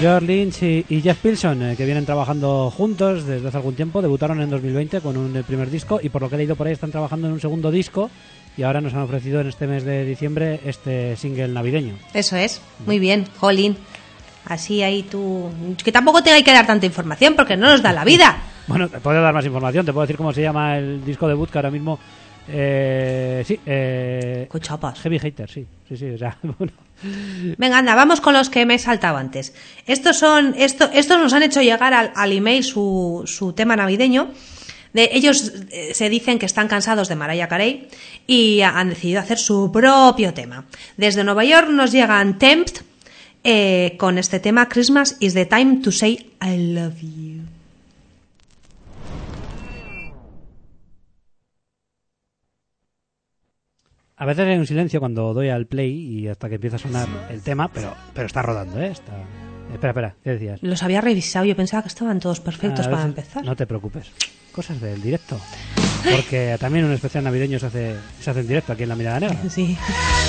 George Lynch y, y Jeff Pilson, eh, que vienen trabajando juntos desde hace algún tiempo. Debutaron en dos mil veinte con un eh, primer disco y por lo que he leído por ahí están trabajando en un segundo disco y ahora nos han ofrecido en este mes de diciembre este single navideño. Eso es, muy bien, jolín. Así ahí tú... Que tampoco te hay que dar tanta información porque no nos da la vida. Bueno, te puedo dar más información, te puedo decir cómo se llama el disco debut que ahora mismo... Eh, sí, eh, Cochapas. Heavy Hater, sí, sí, sí, o sea, bueno. Venga, anda, vamos con los que me he saltado antes. Estos son, esto, estos nos han hecho llegar al, al email su, su tema navideño. De, ellos eh, se dicen que están cansados de Mariah Carey y han decidido hacer su propio tema. Desde Nueva York nos llegan Tempt eh, con este tema Christmas is the time to say I love you. A veces hay un silencio cuando doy al play y hasta que empieza a sonar el tema, pero pero está rodando, ¿eh? Está... Espera, espera, ¿qué decías? Los había revisado, yo pensaba que estaban todos perfectos A para veces- empezar. No te preocupes, cosas del directo. Porque también un especial navideño se hace, se hace en directo aquí en La Mirada Negra. Sí.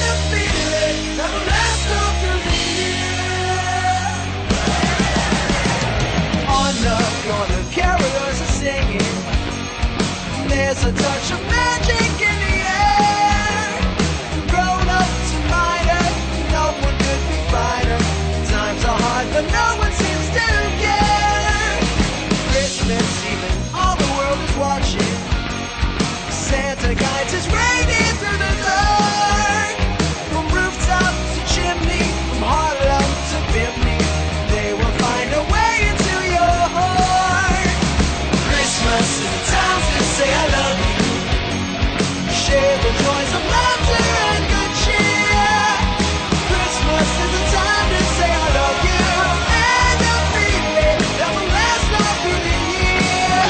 On the corner, carolers are singing. There's a touch of magic in the air. Grown-ups and minor, no one could be finer. Times are hard, but no one seems to care. Christmas even, all the world is watching. Santa guides his reindeer through the dark. From rooftop to chimney, from Harlem to Bimini, they will find a way into your heart. Christmas is the time to say I love you. Share the joys of laughter and good cheer. Christmas is the time to say I love you. And a feeling that will last all through the year.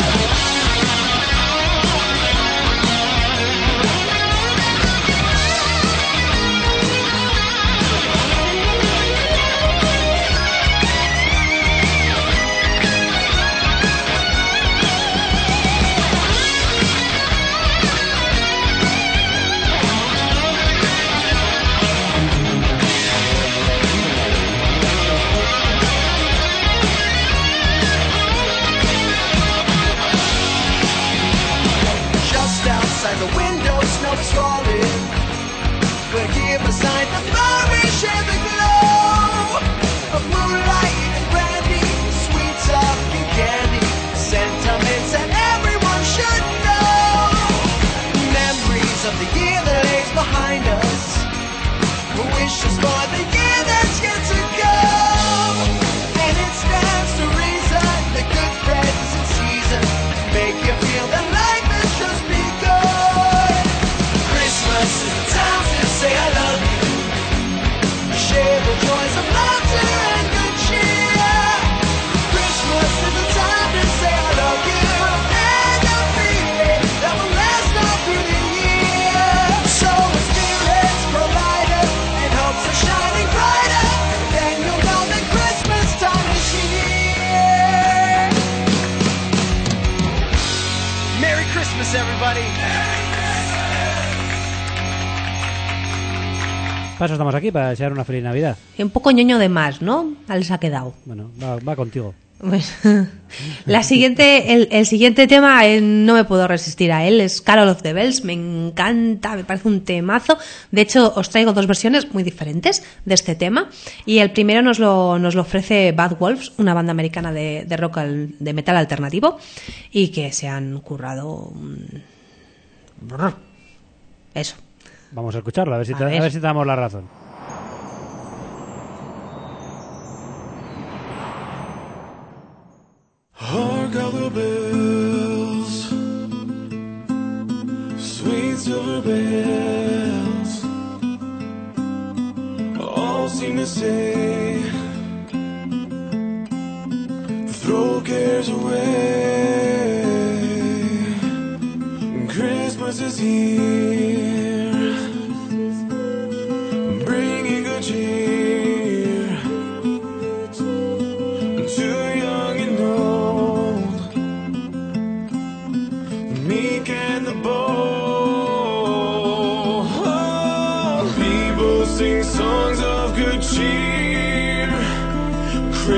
Just outside the window, snow is falling. But here beside the fire we share the glow of moonlight and brandy, sweet talking candy, sentiments that everyone should know. Memories of the year that lays behind us, wishes for the year that's yet to go. And it stands to reason the good friends in season make you feel that life has just begun. Christmas is the time to say I love you. Share the joys of laughter and good cheer. Christmas is the time to say I love you. And a feeling that will last all through the year. So the spirits grow lighter and hopes are shining brighter. Then you'll know that Christmas time is here. Merry Christmas, everybody. Para eso estamos aquí, para desear una feliz Navidad. Y un poco ñoño de más, ¿no? Les ha quedado. Bueno, va, va contigo. Pues, la siguiente, el, el siguiente tema eh, no me puedo resistir a él, es Carol of the Bells, me encanta, me parece un temazo. De hecho, os traigo dos versiones muy diferentes de este tema y el primero nos lo, nos lo ofrece Bad Wolves, una banda americana de, de rock, al- de metal alternativo y que se han currado mm, eso. Vamos a escucharlo, a ver si, A te, ver. a ver si te damos la razón. Hark how the bells, sweet silver bells, all seem to say, throw cares away. Christmas is here, bringing good cheer to young and old, meek and the bold. People sing songs of good cheer.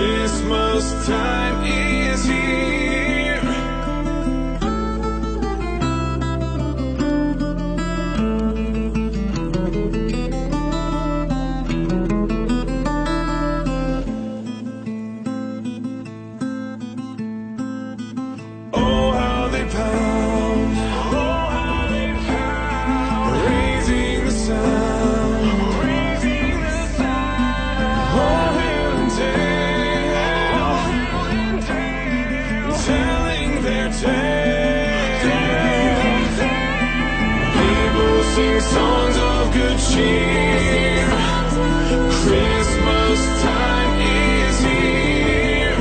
Christmas time is here. Oh, how they pound. Oh, how they pound. Raising the sound. Raising the sound. Oh, hill and dale. Oh, hill and dale. Telling their tale. Telling their tale. People sing songs of good cheer. Christmas time is here.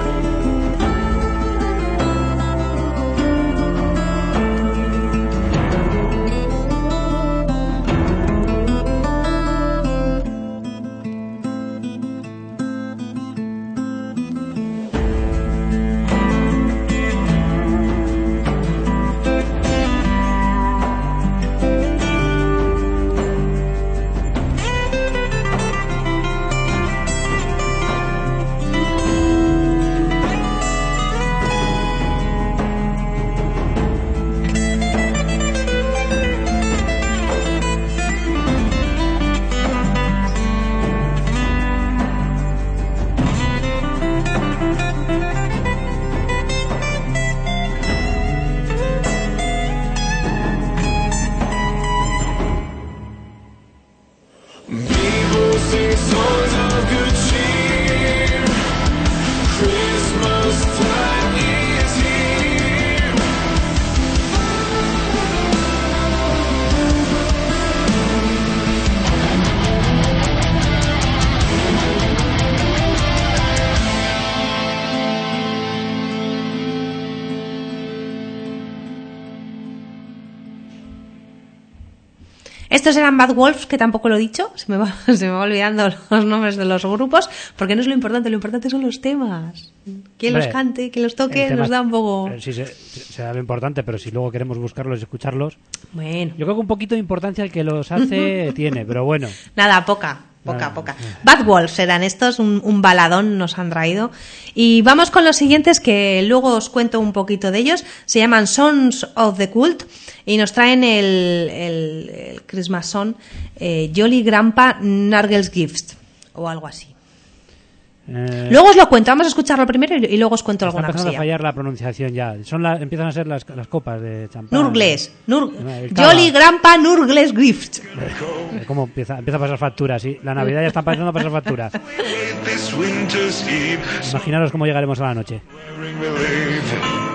People sing songs of good cheer. Christmas time is here. Estos eran Bad Wolves, que tampoco lo he dicho, se me, va, se me va olvidando los nombres de los grupos, porque no es lo importante, lo importante son los temas. Quien Hombre, los cante, quien los el toque, tema nos es- da un poco... eh, Sí, se- se- será lo importante, pero si luego queremos buscarlos y escucharlos, Bueno, yo creo que un poquito de importancia el que los hace tiene, pero bueno. nada, poca, poca, Nada. poca. Bad Wolves eran estos, un, un baladón nos han traído. Y vamos con los siguientes, que luego os cuento un poquito de ellos. Se llaman Sons of the Cult y nos traen el, el, el Christmas Song, eh, Jolly Grandpa Nurgle's Gift, o algo así. Eh, Luego os lo cuento, vamos a escucharlo primero y, y luego os cuento está alguna empezando a cosilla. fallar la pronunciación ya. Son la- empiezan a ser las, las copas de champán. Nurgles, Nur- El cava. Jolly Grandpa Nurgle's Gift. Eh, ¿Cómo empieza, empieza a pasar facturas? Sí, la Navidad ya está empezando a pasar facturas. This winter's eve, Imaginaros cómo llegaremos a la noche. wearing relief.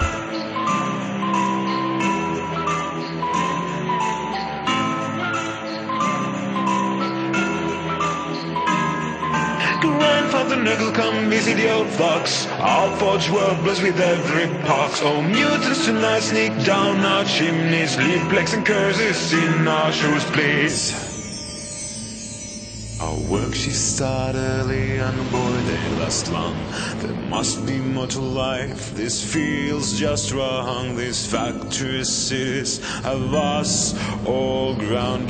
Grandfather Nuggle, come visit the old fox. Our forge world blessed with every pox. Oh, mutants tonight sneak down our chimneys. Leave plagues and curses in our shoes, please. Our work she started early and boy they last long. There must be more to life, this feels just wrong. These factory cities have us all ground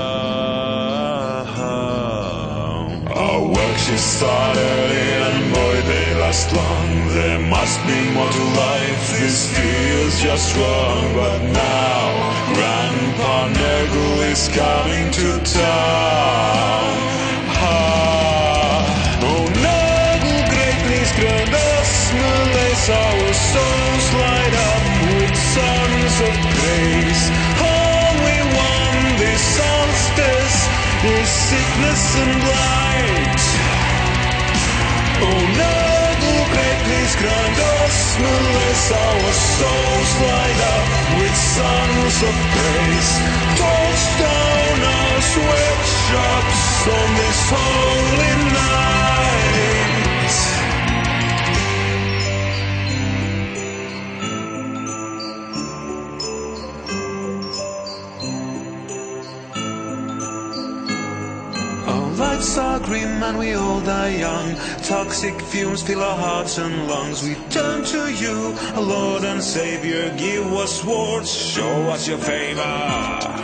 down. Our work she started early and boy they last long. There must be more to life, this feels just wrong. But now Grandpa Nurgle is coming to town. Ah, oh Nurgle, great please grant us merlace, our souls light up with songs of praise. All we want this solstice is sickness and blight. Oh Nurgle, great please grant us merlace, our souls light up with songs of praise. Torch down our sweatshops on this holy night. Our lives are grim and we all die young. Toxic fumes fill our hearts and lungs. We turn to you, our Lord and Savior. Give us words, show us your favor.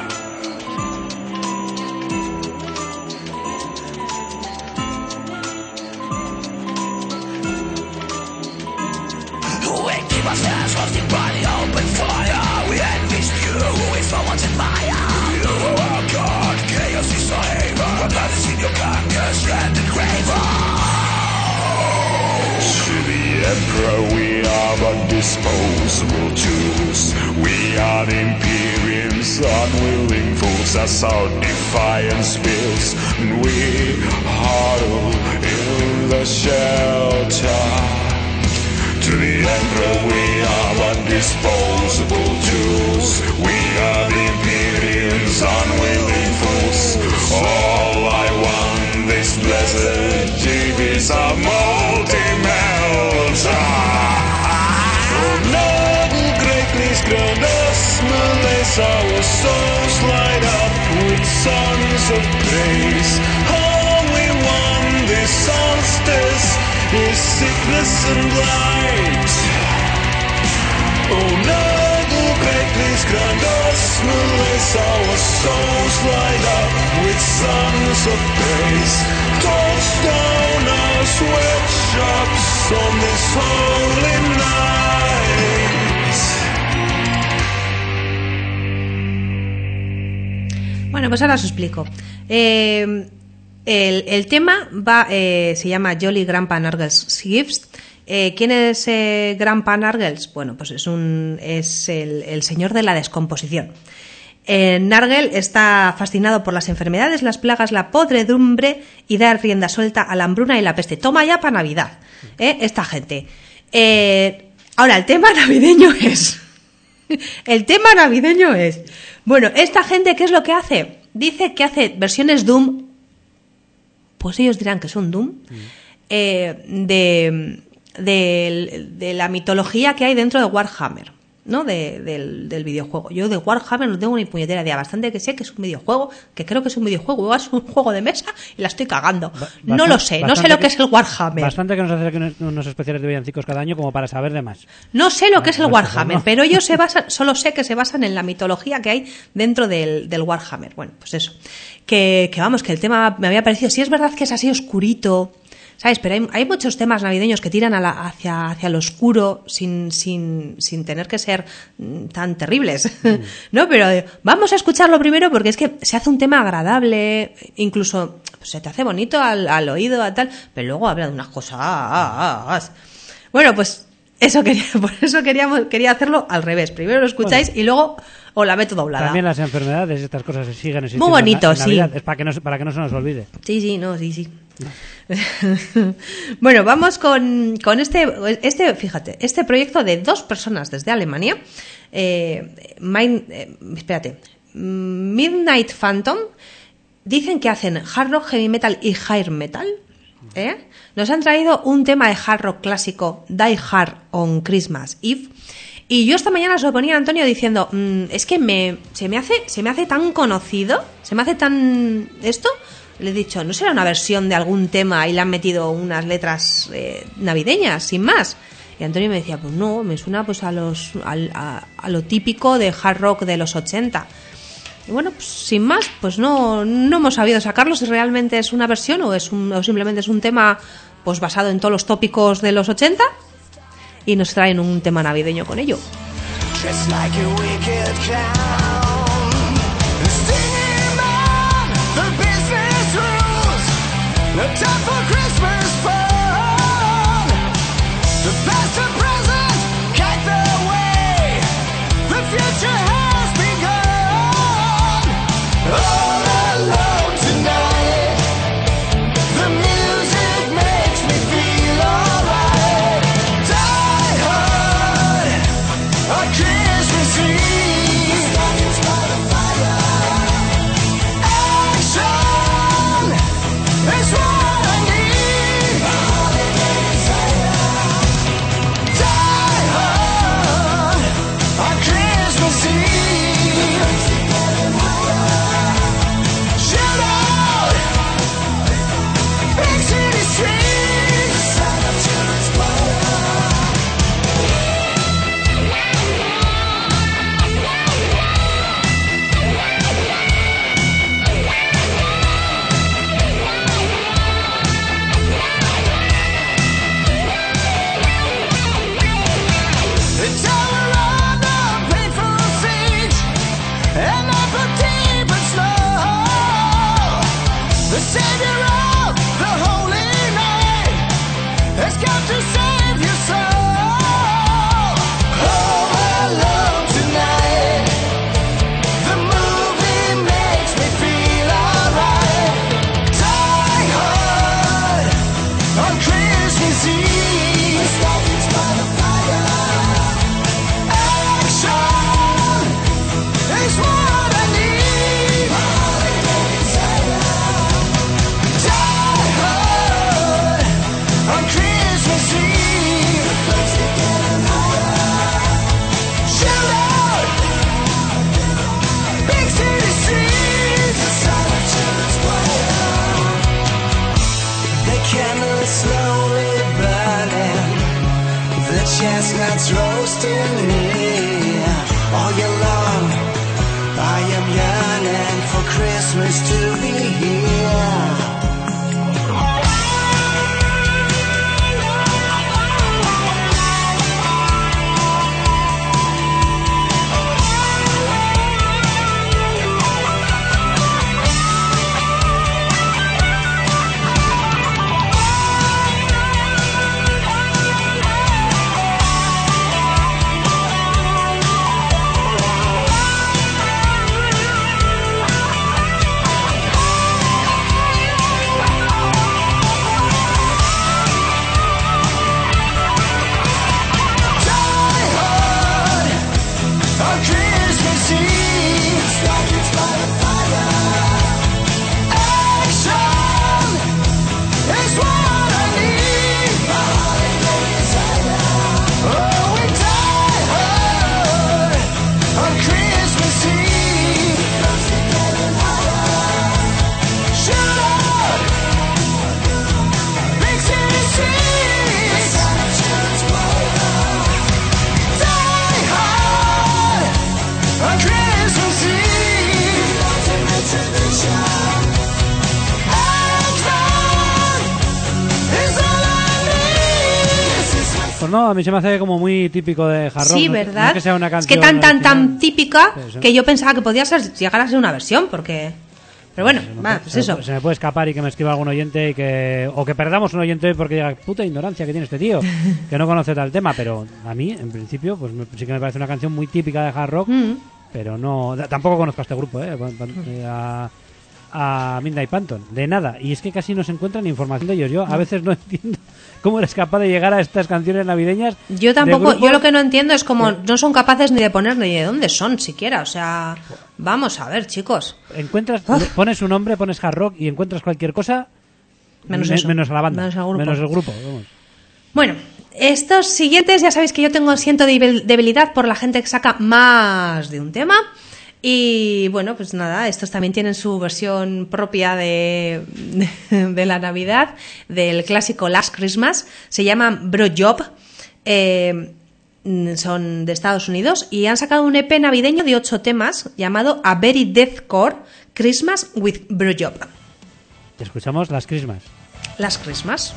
emperor, we are but disposable tools. We are the Imperium's unwilling fools as our defiance builds, and we huddle in the shelter. To the emperor, we are but disposable tools. We are the Imperium's unwilling fools. All I want this blessed deep is a multi-melter. Oh, noble greatness, grandest, malaise, our souls light up with songs of praise. All we want this solstice is sickness and blight. Oh, noble greatness, grandest, malaise, our souls light up with songs of praise. Touchdown our sweatshops on this holy night. Bueno, pues ahora os explico. Eh, el, el tema va, eh, se llama Jolly Grandpa Nargles Gifts. Eh, ¿Quién es eh, Grandpa Nargles? Bueno, pues es, un, es el, el señor de la descomposición. Eh, Nargel está fascinado por las enfermedades, las plagas, la podredumbre y da rienda suelta a la hambruna y la peste. Toma ya para Navidad, ¿eh? Esta gente. Eh, ahora, el tema navideño es... el tema navideño es... Bueno, esta gente, ¿qué es lo que hace? Dice que hace versiones Doom, pues ellos dirán que son Doom, eh, de, de, de la mitología que hay dentro de Warhammer, ¿no? De, del, del videojuego. Yo de Warhammer no tengo ni puñetera idea, bastante que sé que es un videojuego, que creo que es un videojuego, o es un juego de mesa y la estoy cagando. Ba- bastante, no lo sé, no sé lo que, que es el Warhammer. Bastante que nos acerquen unos especiales de villancicos cada año como para saber de más. No sé lo que es el no, Warhammer, no. pero ellos se basan, solo sé que se basan en la mitología que hay dentro del, del Warhammer. Bueno, pues eso. Que, que vamos, que el tema me había parecido, sí es verdad que es así oscurito, ¿sabes? Pero hay, hay muchos temas navideños que tiran a la, hacia, hacia lo oscuro sin, sin, sin tener que ser mm, tan terribles, mm. ¿no? Pero eh, vamos a escucharlo primero porque es que se hace un tema agradable, incluso pues, se te hace bonito al, al oído, a tal, pero luego habla de unas cosas. Ah, ah, ah, ah. Bueno, pues eso quería, por eso queríamos, quería hacerlo al revés. Primero lo escucháis bueno. y luego os la meto doblada. También las enfermedades, estas cosas se siguen existiendo. Muy bonito, en, en Navidad. sí. Es para que, no, para que no se nos olvide. Sí, sí, no, sí, sí. No. Bueno, vamos con, con este, este, fíjate, este proyecto de dos personas desde Alemania. Eh, Mind, eh, espérate, Midnight Phantom. Dicen que hacen hard rock, heavy metal y hair metal. ¿eh? Nos han traído un tema de hard rock clásico, Die Hard on Christmas Eve. Y yo esta mañana se lo ponía a Antonio diciendo, mmm, es que me, se, me hace, se me hace tan conocido, se me hace tan esto. Le he dicho, ¿no será una versión de algún tema y le han metido unas letras eh, navideñas, sin más? Y Antonio me decía, pues no, me suena pues a, los, a, a, a lo típico de hard rock de los ochenta. Y bueno, pues sin más, pues no, no hemos sabido sacarlo si realmente es una versión o, es un, o simplemente es un tema pues basado en todos los tópicos de los ochenta y nos traen un tema navideño con ello. Just like a wicked clown, stinging on the business rules, the time for Christmas fun, the past and present kite their way, the future has begun. All alone tonight, the music makes me feel alright. Die hard, a Christmas Eve, stockings by the fire. Action is what I the chestnuts roasting near. All year long, I am yearning for Christmas to be here. Pues no, a mí se me hace como muy típico de hard rock. Sí, no, ¿verdad? no es que sea una es canción que tan, tan, original. tan típica Sí, sí. que yo pensaba que podía ser, llegar a ser una versión, porque... Pero bueno, Se me va, puede- pues se me eso. puede- Se me puede escapar y que me escriba algún oyente y que o que perdamos un oyente hoy porque diga puta ignorancia que tiene este tío, que no conoce tal tema, pero a mí, en principio, pues me- sí que me parece una canción muy típica de hard rock, Mm. pero no... Tampoco conozco a este grupo, ¿eh? eh, A, a Midnight Panton, de nada. Y es que casi no se encuentra ni información de ellos. Yo a veces no entiendo cómo eres capaz de llegar a estas canciones navideñas. Yo de tampoco, grupos- yo lo que no entiendo es como Sí. no son capaces ni de poner ni de dónde son siquiera, o sea, vamos a ver, chicos. Encuentras, Uf. pones un nombre, pones hard rock y encuentras cualquier cosa Menos me- eso. menos a la banda, Menos al grupo. menos el grupo, vamos. Bueno, estos siguientes ya sabéis que yo tengo siento debil- debilidad por la gente que saca más de un tema. Y bueno, pues nada, estos también tienen su versión propia de, de la Navidad, del clásico Last Christmas. Se llaman Bro Job, eh, son de Estados Unidos y han sacado un E P navideño de ocho temas llamado A Very Deathcore Christmas with Bro Job. Escuchamos las Christmas. Last Christmas.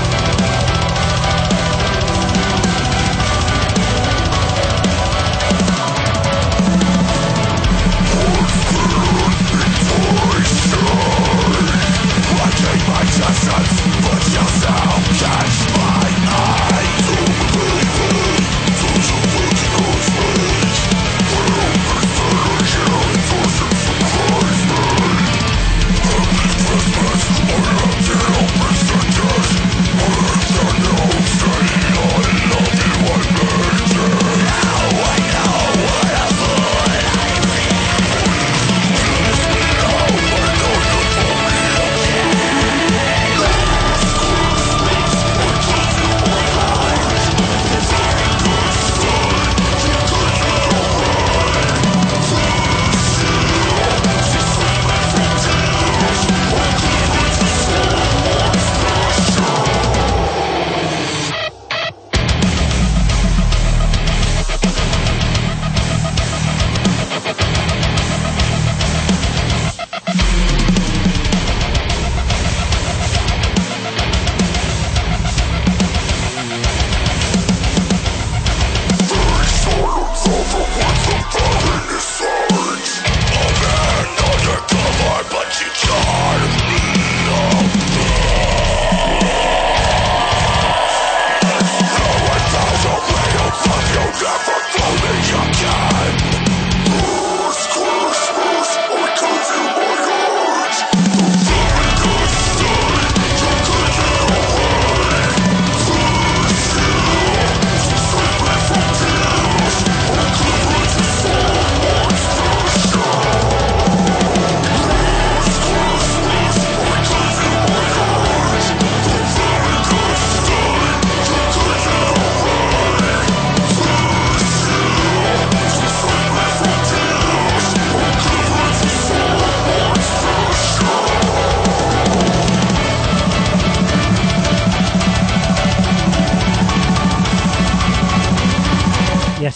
Christmas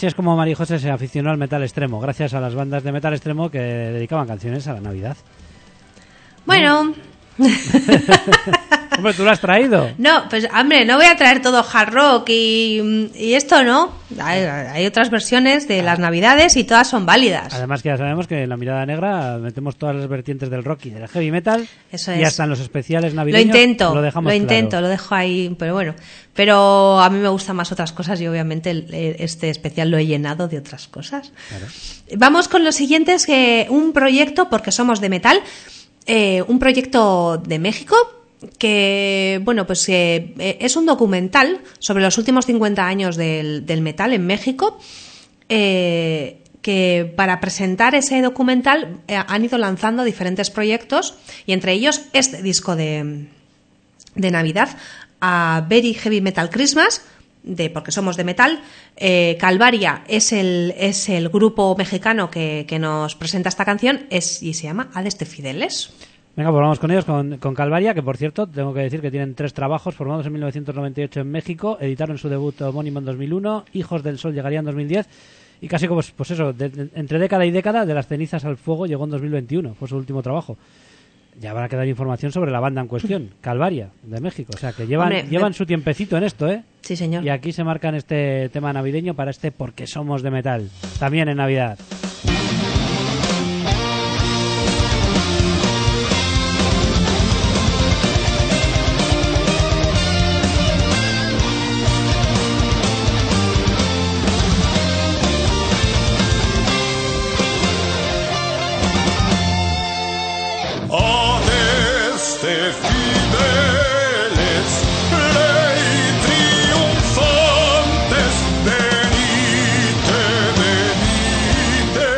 así es como María José se aficionó al metal extremo, gracias a las bandas de metal extremo que dedicaban canciones a la Navidad. Bueno... Hombre, tú lo has traído. No, pues hombre, no voy a traer todo hard rock y, y esto no. Hay, hay otras versiones de las Navidades y todas son válidas. Además que ya sabemos que en La Mirada Negra metemos todas las vertientes del rock y del heavy metal. Eso y es. hasta en los especiales Lo navideños intento, lo dejamos lo intento, claro. lo dejo ahí, pero bueno. Pero a mí me gustan más otras cosas y obviamente el- este especial lo he llenado de otras cosas. Claro. Vamos con los siguientes, que un proyecto, porque somos de metal, eh, un proyecto de México que, bueno, pues eh, eh, es un documental sobre los últimos cincuenta años del, del metal en México, eh, que para presentar ese documental eh, han ido lanzando diferentes proyectos y entre ellos este disco de, de Navidad, a Very Heavy Metal Christmas, de porque somos de metal. eh, Calvaria es el, es el grupo mexicano que, que nos presenta esta canción, es, y se llama Hades de Fideles. Venga, pues vamos con ellos, con, con Calvaria, que por cierto, tengo que decir que tienen tres trabajos formados en mil novecientos noventa y ocho en México, editaron su debut homónimo en dos mil uno, Hijos del Sol llegaría en dos mil diez, y casi como, pues eso, de- de- entre década y década, de las cenizas al fuego llegó en dos mil veintiuno, fue su último trabajo. Ya habrá que dar información sobre la banda en cuestión, Calvaria, de México, o sea que llevan, Hombre, llevan me- su tiempecito en esto, ¿eh? Sí, señor. Y aquí se marcan este tema navideño para este Porque somos de metal, también en Navidad. Hades de Fideles, ley triunfantes, venite, venite,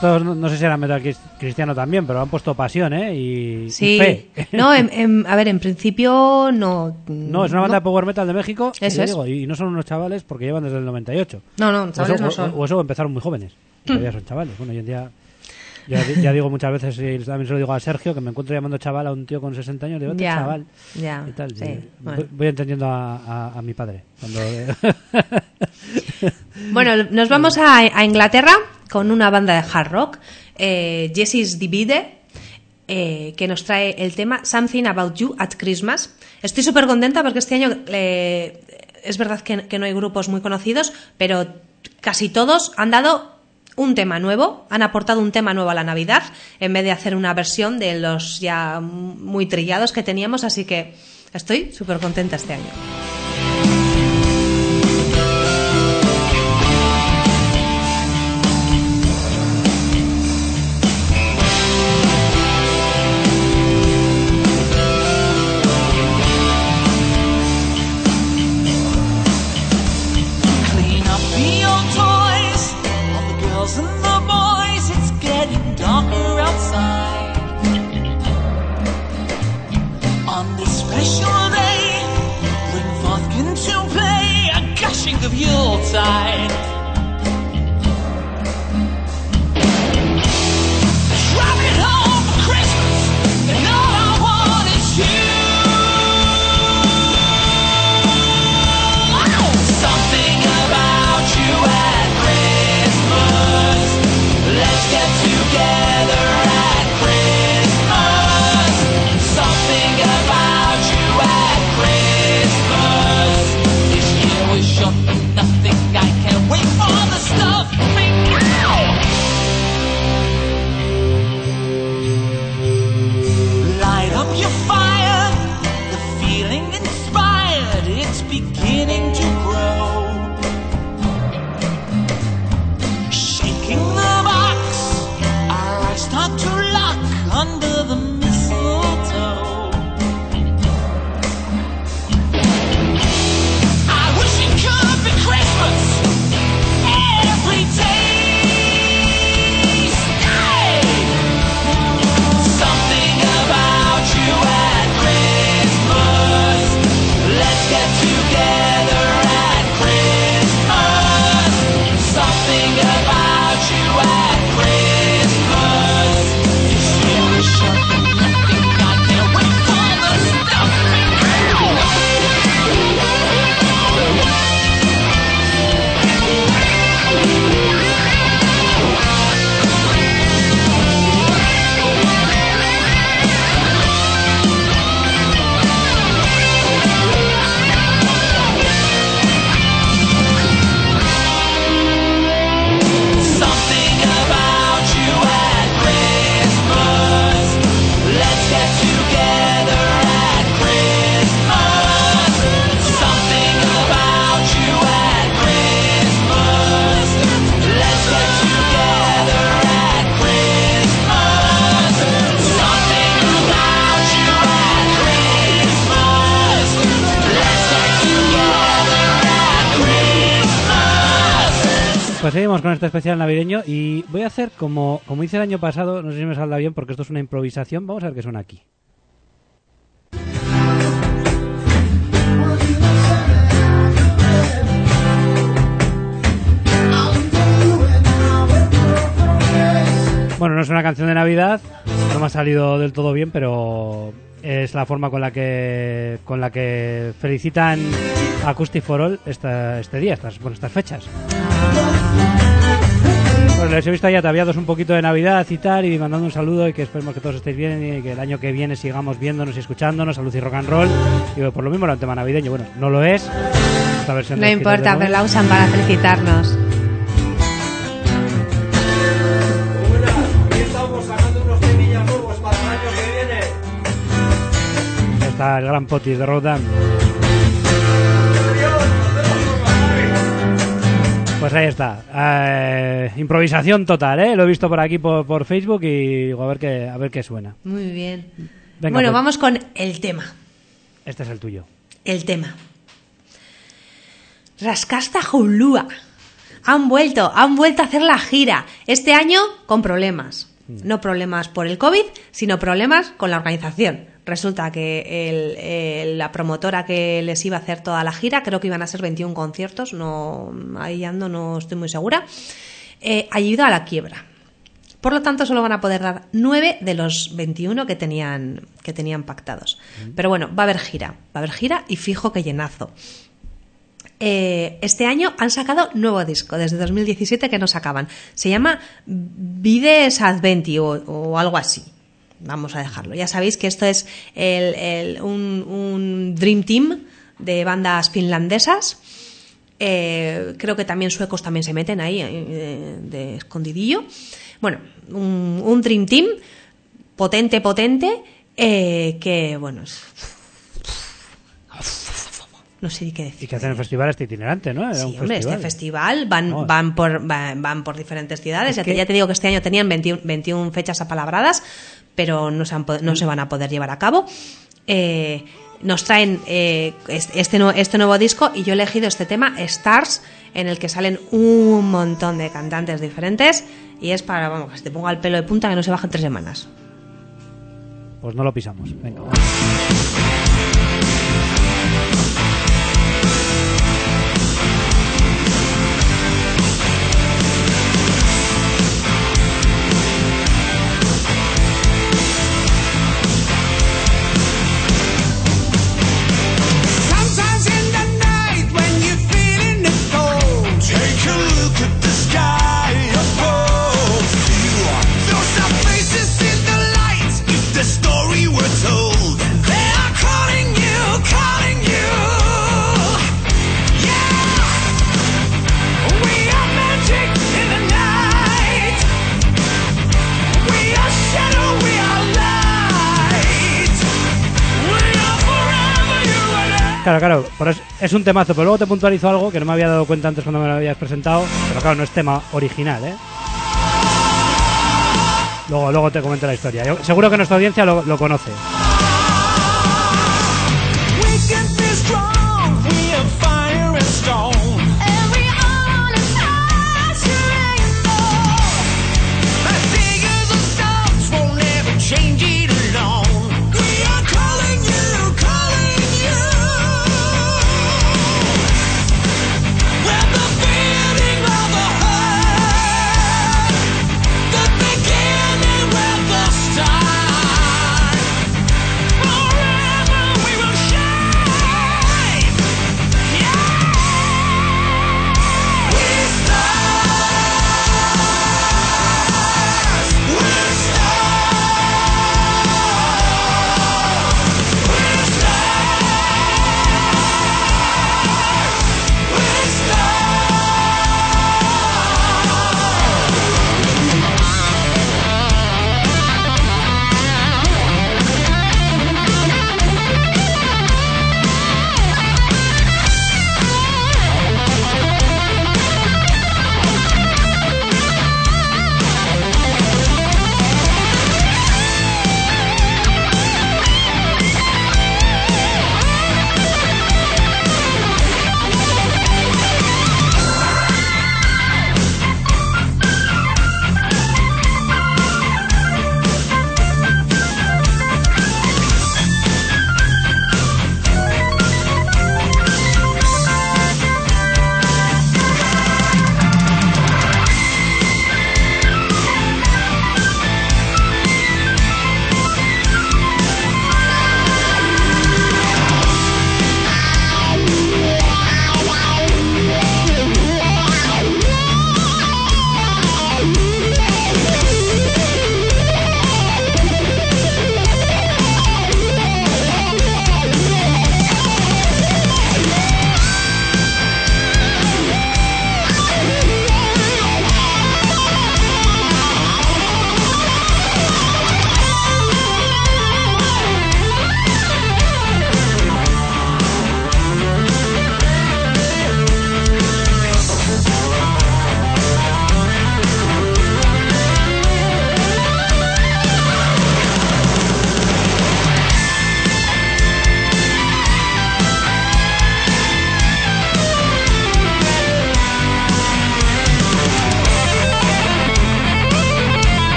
puesto, no, no sé si era metal cris- cristiano también, pero han puesto pasión, ¿eh? Y, Sí. y fe. No, en- en- a ver, en principio no. No, es una banda de power metal de México, y, Eso ya es. digo, y no son unos chavales porque llevan desde el noventa y ocho. No, no, O chavales eso, no o- son. O, eso empezaron muy jóvenes. Y todavía son chavales. Bueno, hoy en día... Ya, ya digo muchas veces, y también se lo digo a Sergio, que me encuentro llamando chaval a un tío con sesenta años, digo, "Vete, Ya, chaval". ya, Y tal, sí, y bueno. voy, voy entendiendo a, a, a mi padre. Cuando... Bueno, nos vamos a, a Inglaterra con una banda de hard rock, eh, Jesse's Divide, eh, que nos trae el tema Something About You at Christmas. Estoy súper contenta porque este año eh, es verdad que, que no hay grupos muy conocidos, pero casi todos han dado un tema nuevo, han aportado un tema nuevo a la Navidad en vez de hacer una versión de los ya muy trillados que teníamos, así que estoy súper contenta este año. Clean up the old toys, all the girls and the boys. It's getting darker outside. On this special day, bring forth into play a gushing of Yuletide. Driving home for Christmas, and all I want is you. Something about you at Christmas. Let's get together at Christmas. Something about you at Christmas. This year was short for nothing. I can't wait for the stuffing now. Light up your fire. The feeling inspired. It's beginning to grow. Shaking the box, our eyes start to lock under the mistletoe. I wish it could be Christmas every day. Stay. Something about you at Christmas. Let's get together at Christmas. Something about you at Christmas. This year is short for nothing. I can't wait for the stuffing now. Something about you at Christmas. Let's get together at Christmas. Something about you at Christmas. Let's get together at Christmas. Something about you at Christmas. Let's get together at Christmas. Pues seguimos con este especial navideño y voy a hacer como, como hice el año pasado, no sé si me saldrá bien porque esto es una improvisación, vamos a ver qué suena aquí. Bueno, no es una canción de Navidad, no me ha salido del todo bien, pero es la forma con la que con la que felicitan a Acoustic for All esta, este día, estas, bueno, estas fechas. Pues les he visto ahí ataviados un poquito de Navidad y tal, y mandando un saludo y que esperemos que todos estéis bien y que el año que viene sigamos viéndonos y escuchándonos. Salud y rock and roll. Y por lo mismo era un tema navideño. Bueno, no lo es. Esta versión No de importa, Skittles de pero la Noel. usan para felicitarnos. Aquí estamos sacando unos temillas nuevos para el año que viene. Ya está el gran Potis de Rodan. Pues ahí está. Eh, improvisación total, ¿eh? Lo he visto por aquí por, por Facebook y digo a ver qué, a ver qué suena. Muy bien. Venga, bueno, pues, vamos con el tema. Este es el tuyo. El tema. Rascasta Hulúa. Han vuelto, han vuelto a hacer la gira. Este año con problemas. No problemas por el COVID, sino problemas con la organización. Resulta que el, el, la promotora que les iba a hacer toda la gira, creo que iban a ser veintiún conciertos, no, ahí ando, no estoy muy segura, eh, ha ido a la quiebra. Por lo tanto, solo van a poder dar nueve de los veintiuno que tenían, que tenían pactados. Pero bueno, va a haber gira, va a haber gira y fijo que llenazo. Eh, este año han sacado nuevo disco, desde dos mil diecisiete que no sacaban. Se llama Vides Adventi o, o algo así. Vamos a dejarlo. Ya sabéis que esto es el, el, un, un Dream Team de bandas finlandesas. Eh, creo que también suecos también se meten ahí eh, de escondidillo. Bueno, un, un Dream Team potente, potente, eh, que bueno... No sé qué decir. Y que hacen el festival este itinerante, ¿no? Era sí, un hombre, festival. este festival van, No. van, por, van, van por diferentes ciudades. Ya, que... te, ya te digo que este año tenían veintiuno, veintiuno fechas apalabradas, pero no se, han, no se van a poder llevar a cabo. Eh, nos traen eh, este, este nuevo disco y yo he elegido este tema, Stars, en el que salen un montón de cantantes diferentes y es para, vamos, que se te ponga el pelo de punta que no se baja en tres semanas. Pues no lo pisamos. Venga. Claro, claro, por eso es un temazo, pero luego te puntualizo algo que no me había dado cuenta antes cuando me lo habías presentado, pero claro, no es tema original, ¿eh? Luego, luego te comento la historia. Yo, seguro que nuestra audiencia lo, lo conoce.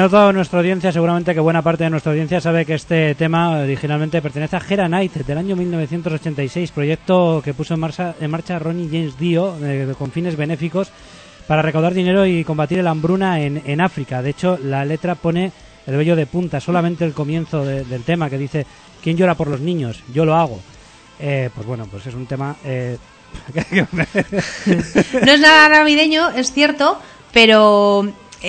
no toda nuestra audiencia, seguramente que buena parte de nuestra audiencia sabe que este tema originalmente pertenece a Hera Night del año mil novecientos ochenta y seis, proyecto que puso en marcha, en marcha Ronnie James Dio eh, con fines benéficos para recaudar dinero y combatir la hambruna en, en África. De hecho, la letra pone el vello de punta, solamente el comienzo de, del tema que dice: ¿quién llora por los niños? Yo lo hago. Eh, pues bueno, pues es un tema... Eh, no es nada navideño, es cierto, pero...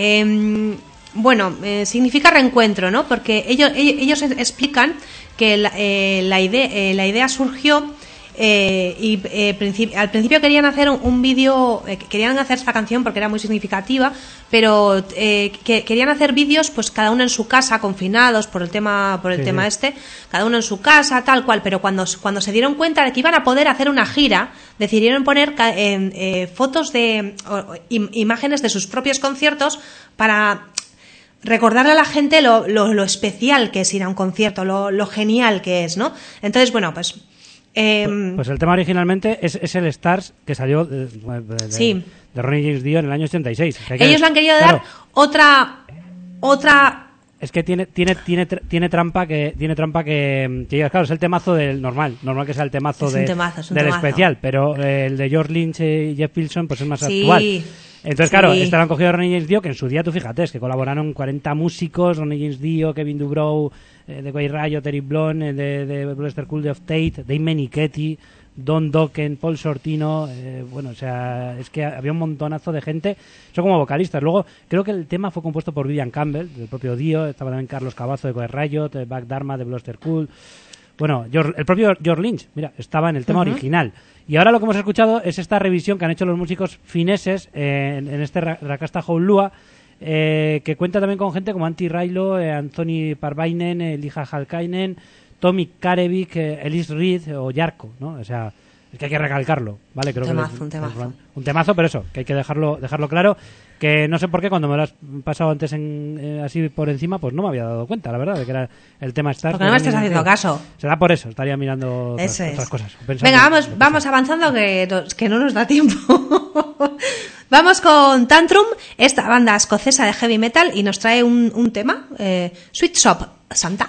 Eh, bueno, eh, significa reencuentro, ¿no? Porque ellos, ellos, ellos explican que la, eh, la, idea, eh, la idea surgió eh, y eh, principi- al principio querían hacer un, un vídeo, eh, querían hacer esta canción porque era muy significativa, pero eh, que, querían hacer vídeos pues cada uno en su casa, confinados por el tema por el sí, tema sí. este, cada uno en su casa, tal cual, pero cuando, cuando se dieron cuenta de que iban a poder hacer una gira, decidieron poner eh, eh, fotos de o, im, imágenes de sus propios conciertos para recordarle a la gente lo, lo, lo especial que es ir a un concierto, lo, lo genial que es, ¿no? Entonces, bueno, pues... Eh, pues, pues el tema originalmente es, es el Stars, que salió de, de, de, sí. de Ronnie James Dio en el año ochenta y seis. Que Ellos le han querido claro, dar otra... otra es que tiene tiene tiene tiene trampa que tiene trampa que, que claro, es el temazo del normal, normal que sea el temazo, de, temazo es un del temazo. especial, pero eh, el de George Lynch y Jeff Pilson pues es más sí. actual. Entonces, sí. claro, este lo han cogido Ronnie James Dio, que en su día, tú fíjate, es que colaboraron cuarenta músicos, Ronnie James Dio, Kevin Dubrow, eh, de Guy Riot, Eric Blon, eh, de, de Buster Cool, de Of Tate, Dave Menichetti, Don Dokken, Paul Sortino, eh, bueno, o sea, es que había un montonazo de gente, son como vocalistas. Luego, creo que el tema fue compuesto por Vivian Campbell, del propio Dio, estaba también Carlos Cavazo de Guy Riot, de Buck Dharma, de Buster Cool. Bueno, George, el propio George Lynch, mira, estaba en el tema uh-huh. original. Y ahora lo que hemos escuchado es esta revisión que han hecho los músicos fineses eh, en, en este Rakasta Houlua, eh, que cuenta también con gente como Antti Railo, eh, Anthony Parvainen, eh, Liha Halkainen, Tommy Karevik, eh, Elise Reed o Jarko, ¿no? O sea, es que hay que recalcarlo, ¿vale? Creo un temazo, que les, un temazo. Un temazo, pero eso, que hay que dejarlo dejarlo claro, que no sé por qué cuando me lo has pasado antes en, eh, así por encima, pues no me había dado cuenta, la verdad, de que era el tema Stars. Porque no me estás haciendo caso. Será por eso, estaría mirando otras, eso es. otras cosas. Venga, vamos, vamos avanzando que, que no nos da tiempo. Vamos con Tantrum, esta banda escocesa de heavy metal, y nos trae un, un tema, eh, Sweet Shop Santa.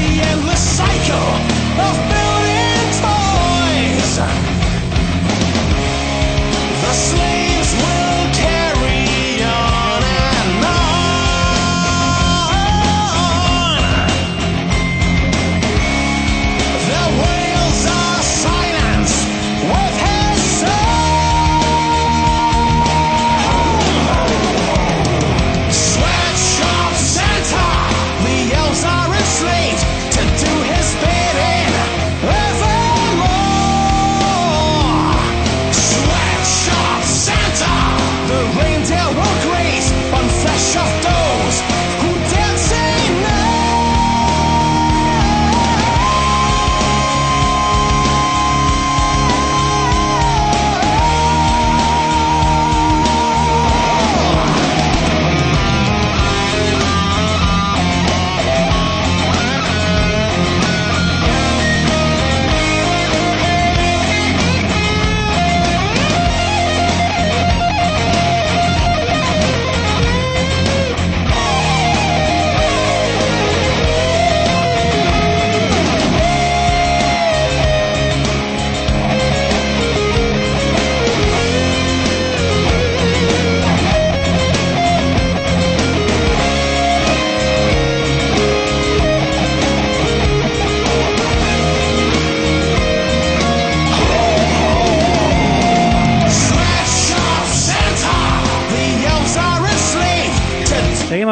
Cycle of building toys.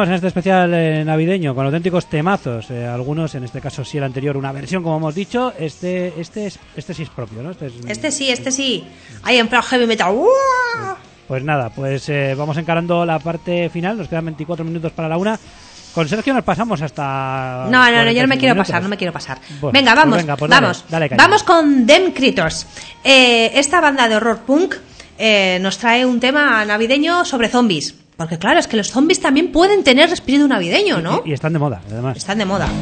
continuamos en este especial eh, navideño con auténticos temazos. Eh, algunos, en este caso sí el anterior, una versión como hemos dicho. Este este es este sí es propio, ¿no? Este, es... este sí, este sí. Hay en plan heavy metal. ¡Uah! Pues nada, pues eh, vamos encarando la parte final. Nos quedan veinticuatro minutos para la una. Con Sergio nos pasamos hasta... No, no, no, yo no me quiero minutos. pasar, no me quiero pasar. Bueno, venga, vamos, pues venga, pues dale, vamos. dale caña. Vamos con Them Critters. Eh, esta banda de horror punk eh, nos trae un tema navideño sobre zombies. Porque claro, es que los zombies también pueden tener espíritu navideño, ¿no? Y, y están de moda, además. Están de moda.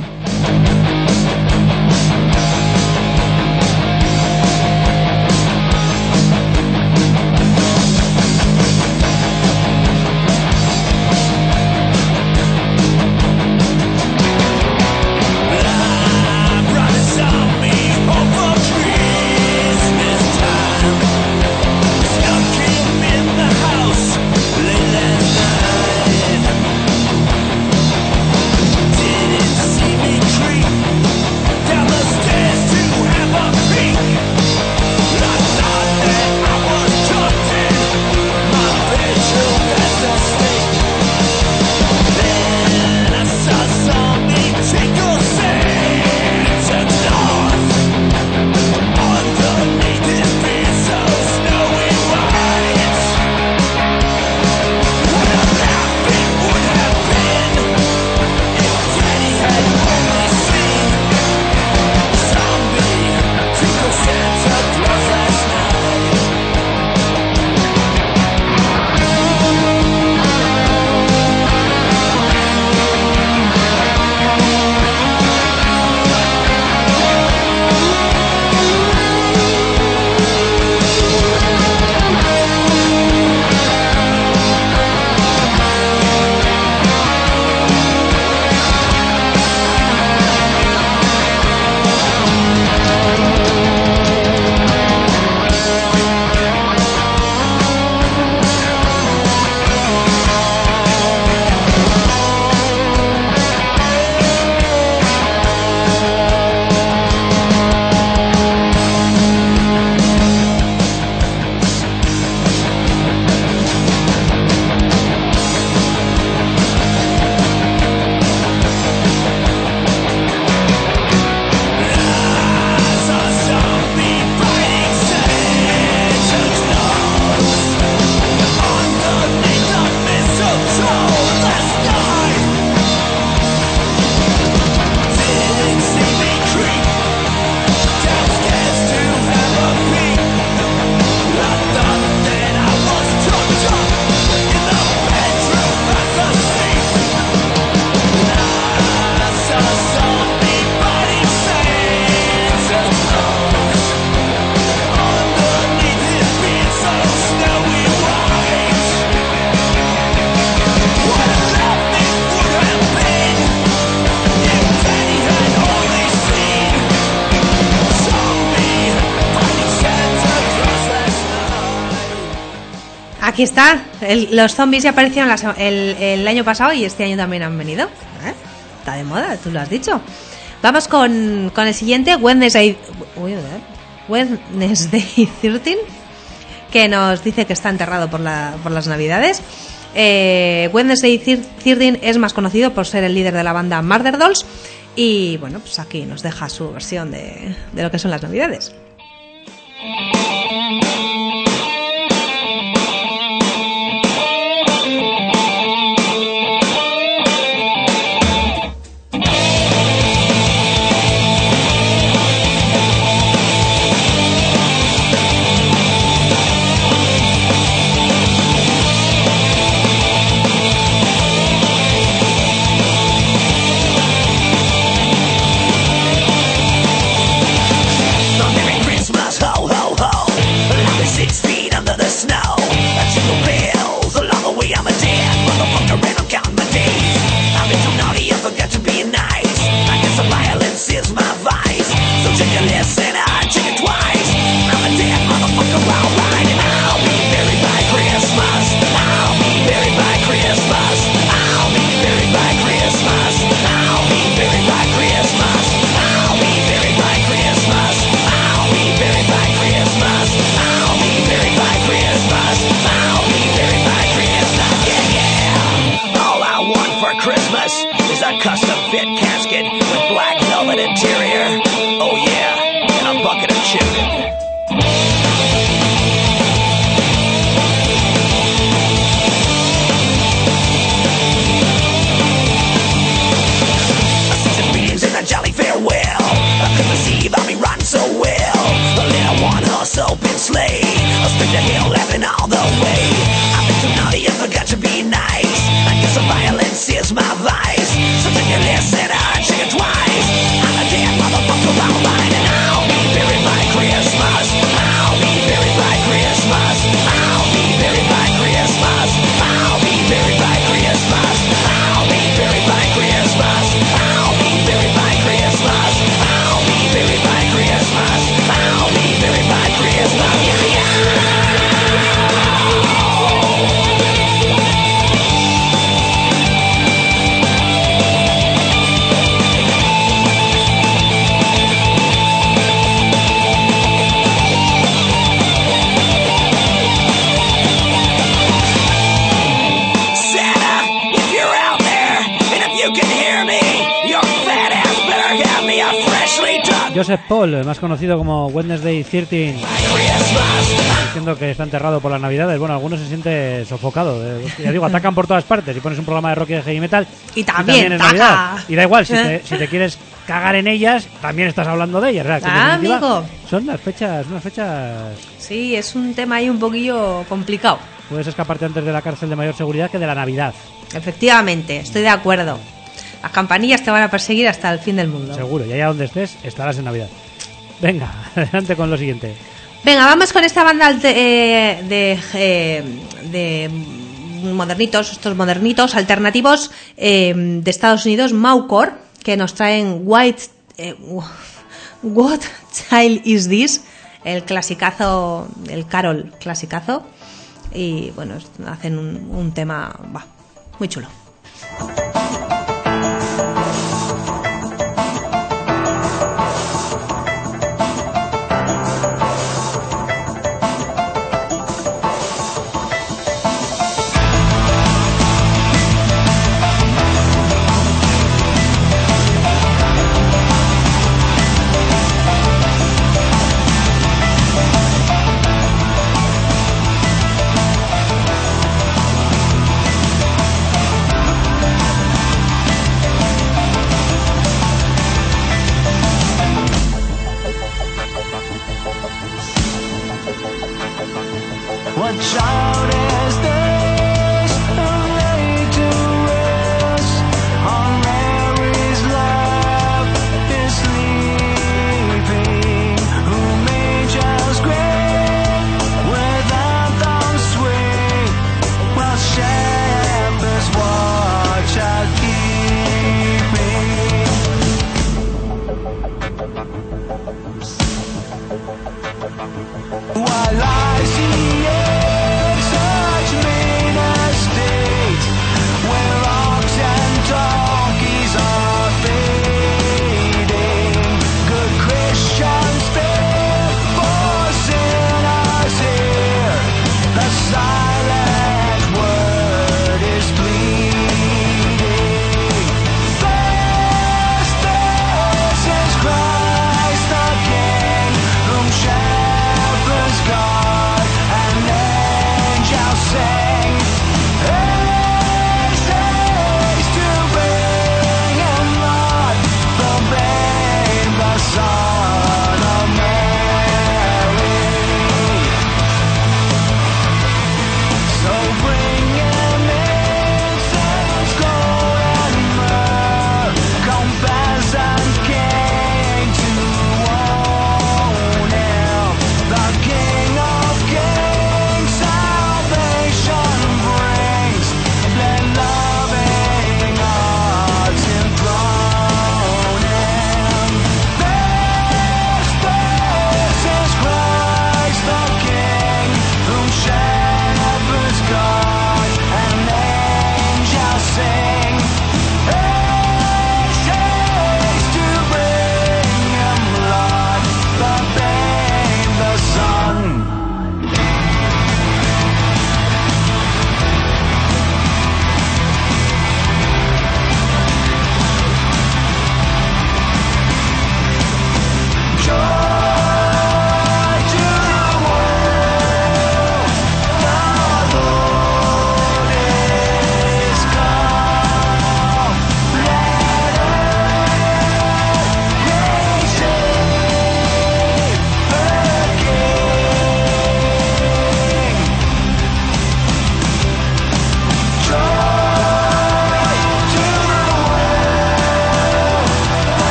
Aquí está. El, los zombies ya aparecieron la, el, el año pasado y este año también han venido. ¿Eh? Está de moda, tú lo has dicho. Vamos con, con el siguiente, Wednesday, uy, Wednesday trece, que nos dice que está enterrado por, la, por las Navidades. Eh, Wednesday trece es más conocido por ser el líder de la banda Murder Dolls. Y bueno, pues aquí nos deja su versión de, de lo que son las Navidades. Don't get me Joseph Paul, más conocido como Wednesday trece, diciendo que está enterrado por las navidades. Bueno, algunos se siente sofocado. Eh, Ya digo, atacan por todas partes. Y pones un programa de rock y de heavy metal Y también, es taca. Navidad. Y da igual, si te, si te quieres cagar en ellas, también estás hablando de ellas. O sea, que en Ah, definitiva, amigo. Son las fechas, unas fechas... Sí, es un tema ahí un poquillo complicado. Puedes escaparte antes de la cárcel de mayor seguridad que de la Navidad. Efectivamente, estoy de acuerdo. Las campanillas te van a perseguir hasta el fin del mundo. Seguro, y allá donde estés, estarás en Navidad. Venga, adelante con lo siguiente. Venga, vamos con esta banda alte- eh, de, eh, de modernitos, estos modernitos alternativos eh, de Estados Unidos, Maucore, que nos traen White eh, What Child Is This, el clasicazo, el Carol clasicazo, y bueno, hacen un, un tema bah, muy chulo. What child is this who laid to rest on Mary's lap is sleeping? Who may just grin without thumb swing while shepherds watch out keeping? While I see it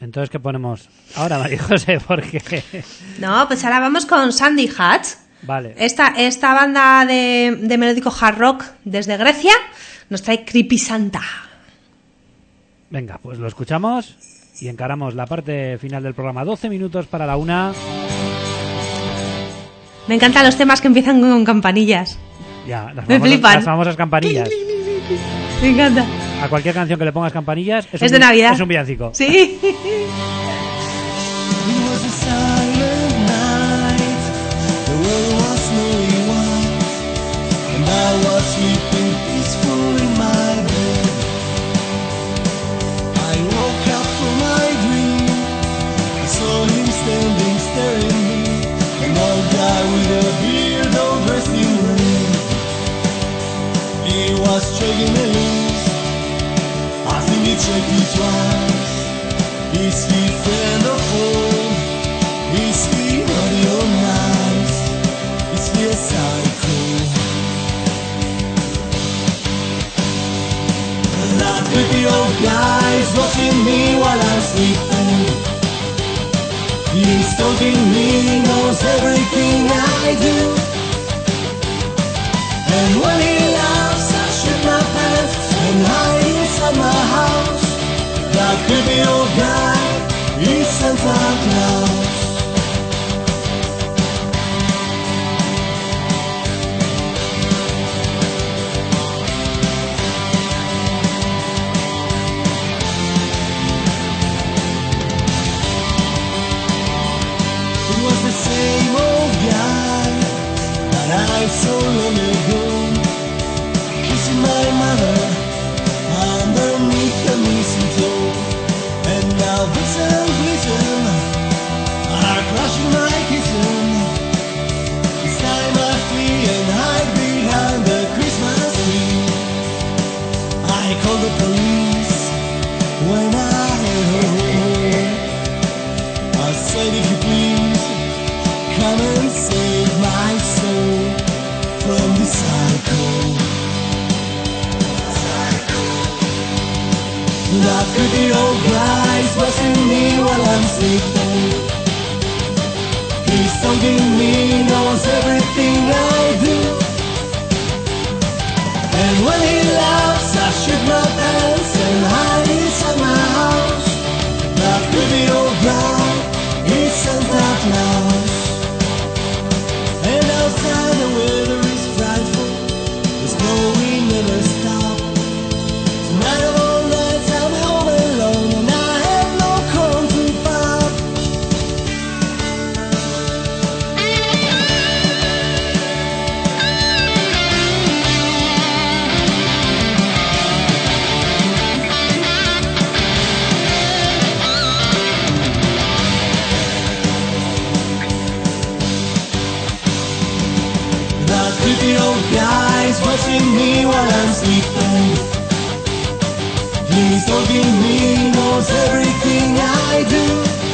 Entonces, ¿qué ponemos ahora, María José? Porque... No, pues ahora vamos con Sandy Hatch. Vale. Esta, esta banda de, de melódico hard rock desde Grecia nos trae Creepy Santa. Venga, pues lo escuchamos y encaramos la parte final del programa. doce minutos para la una. Me encantan los temas que empiezan con campanillas. Ya, las Me famosas, flipan. las famosas campanillas. Me encanta. A cualquier canción que le pongas campanillas es, Es un, de Navidad. Es un villancico. Sí. Shaking hands, I think he checked it twice. Is he friend or foe? Is he naughty or nice? Is he a psycho? That creepy old guy's watching me while I'm sleeping. He's talking me, knows everything I do. And when he laughs, I shoot my pants and hide inside my house. That creepy old guy is Santa Claus. It was the same old guy that I saw long ago. My mother underneath the mistletoe, and now listen, listen, are crushing my kitchen. This time I flee and hide behind the Christmas tree. I call the police when I heard. I said, if you please, come and save my soul from this cycle. That creepy old guy's watching me while I'm sleeping. He's talking me, knows everything I do. And when he laughs, I shoot my pants and hide inside my house. That creepy old guy is Santa Claus. And outside the weather is frightful, the snowing never stops. Tonight of all nights I'm home alone and I have no corn to pop. That creepy old guy's watching me while I'm sleeping. He's talking me, knows everything I do.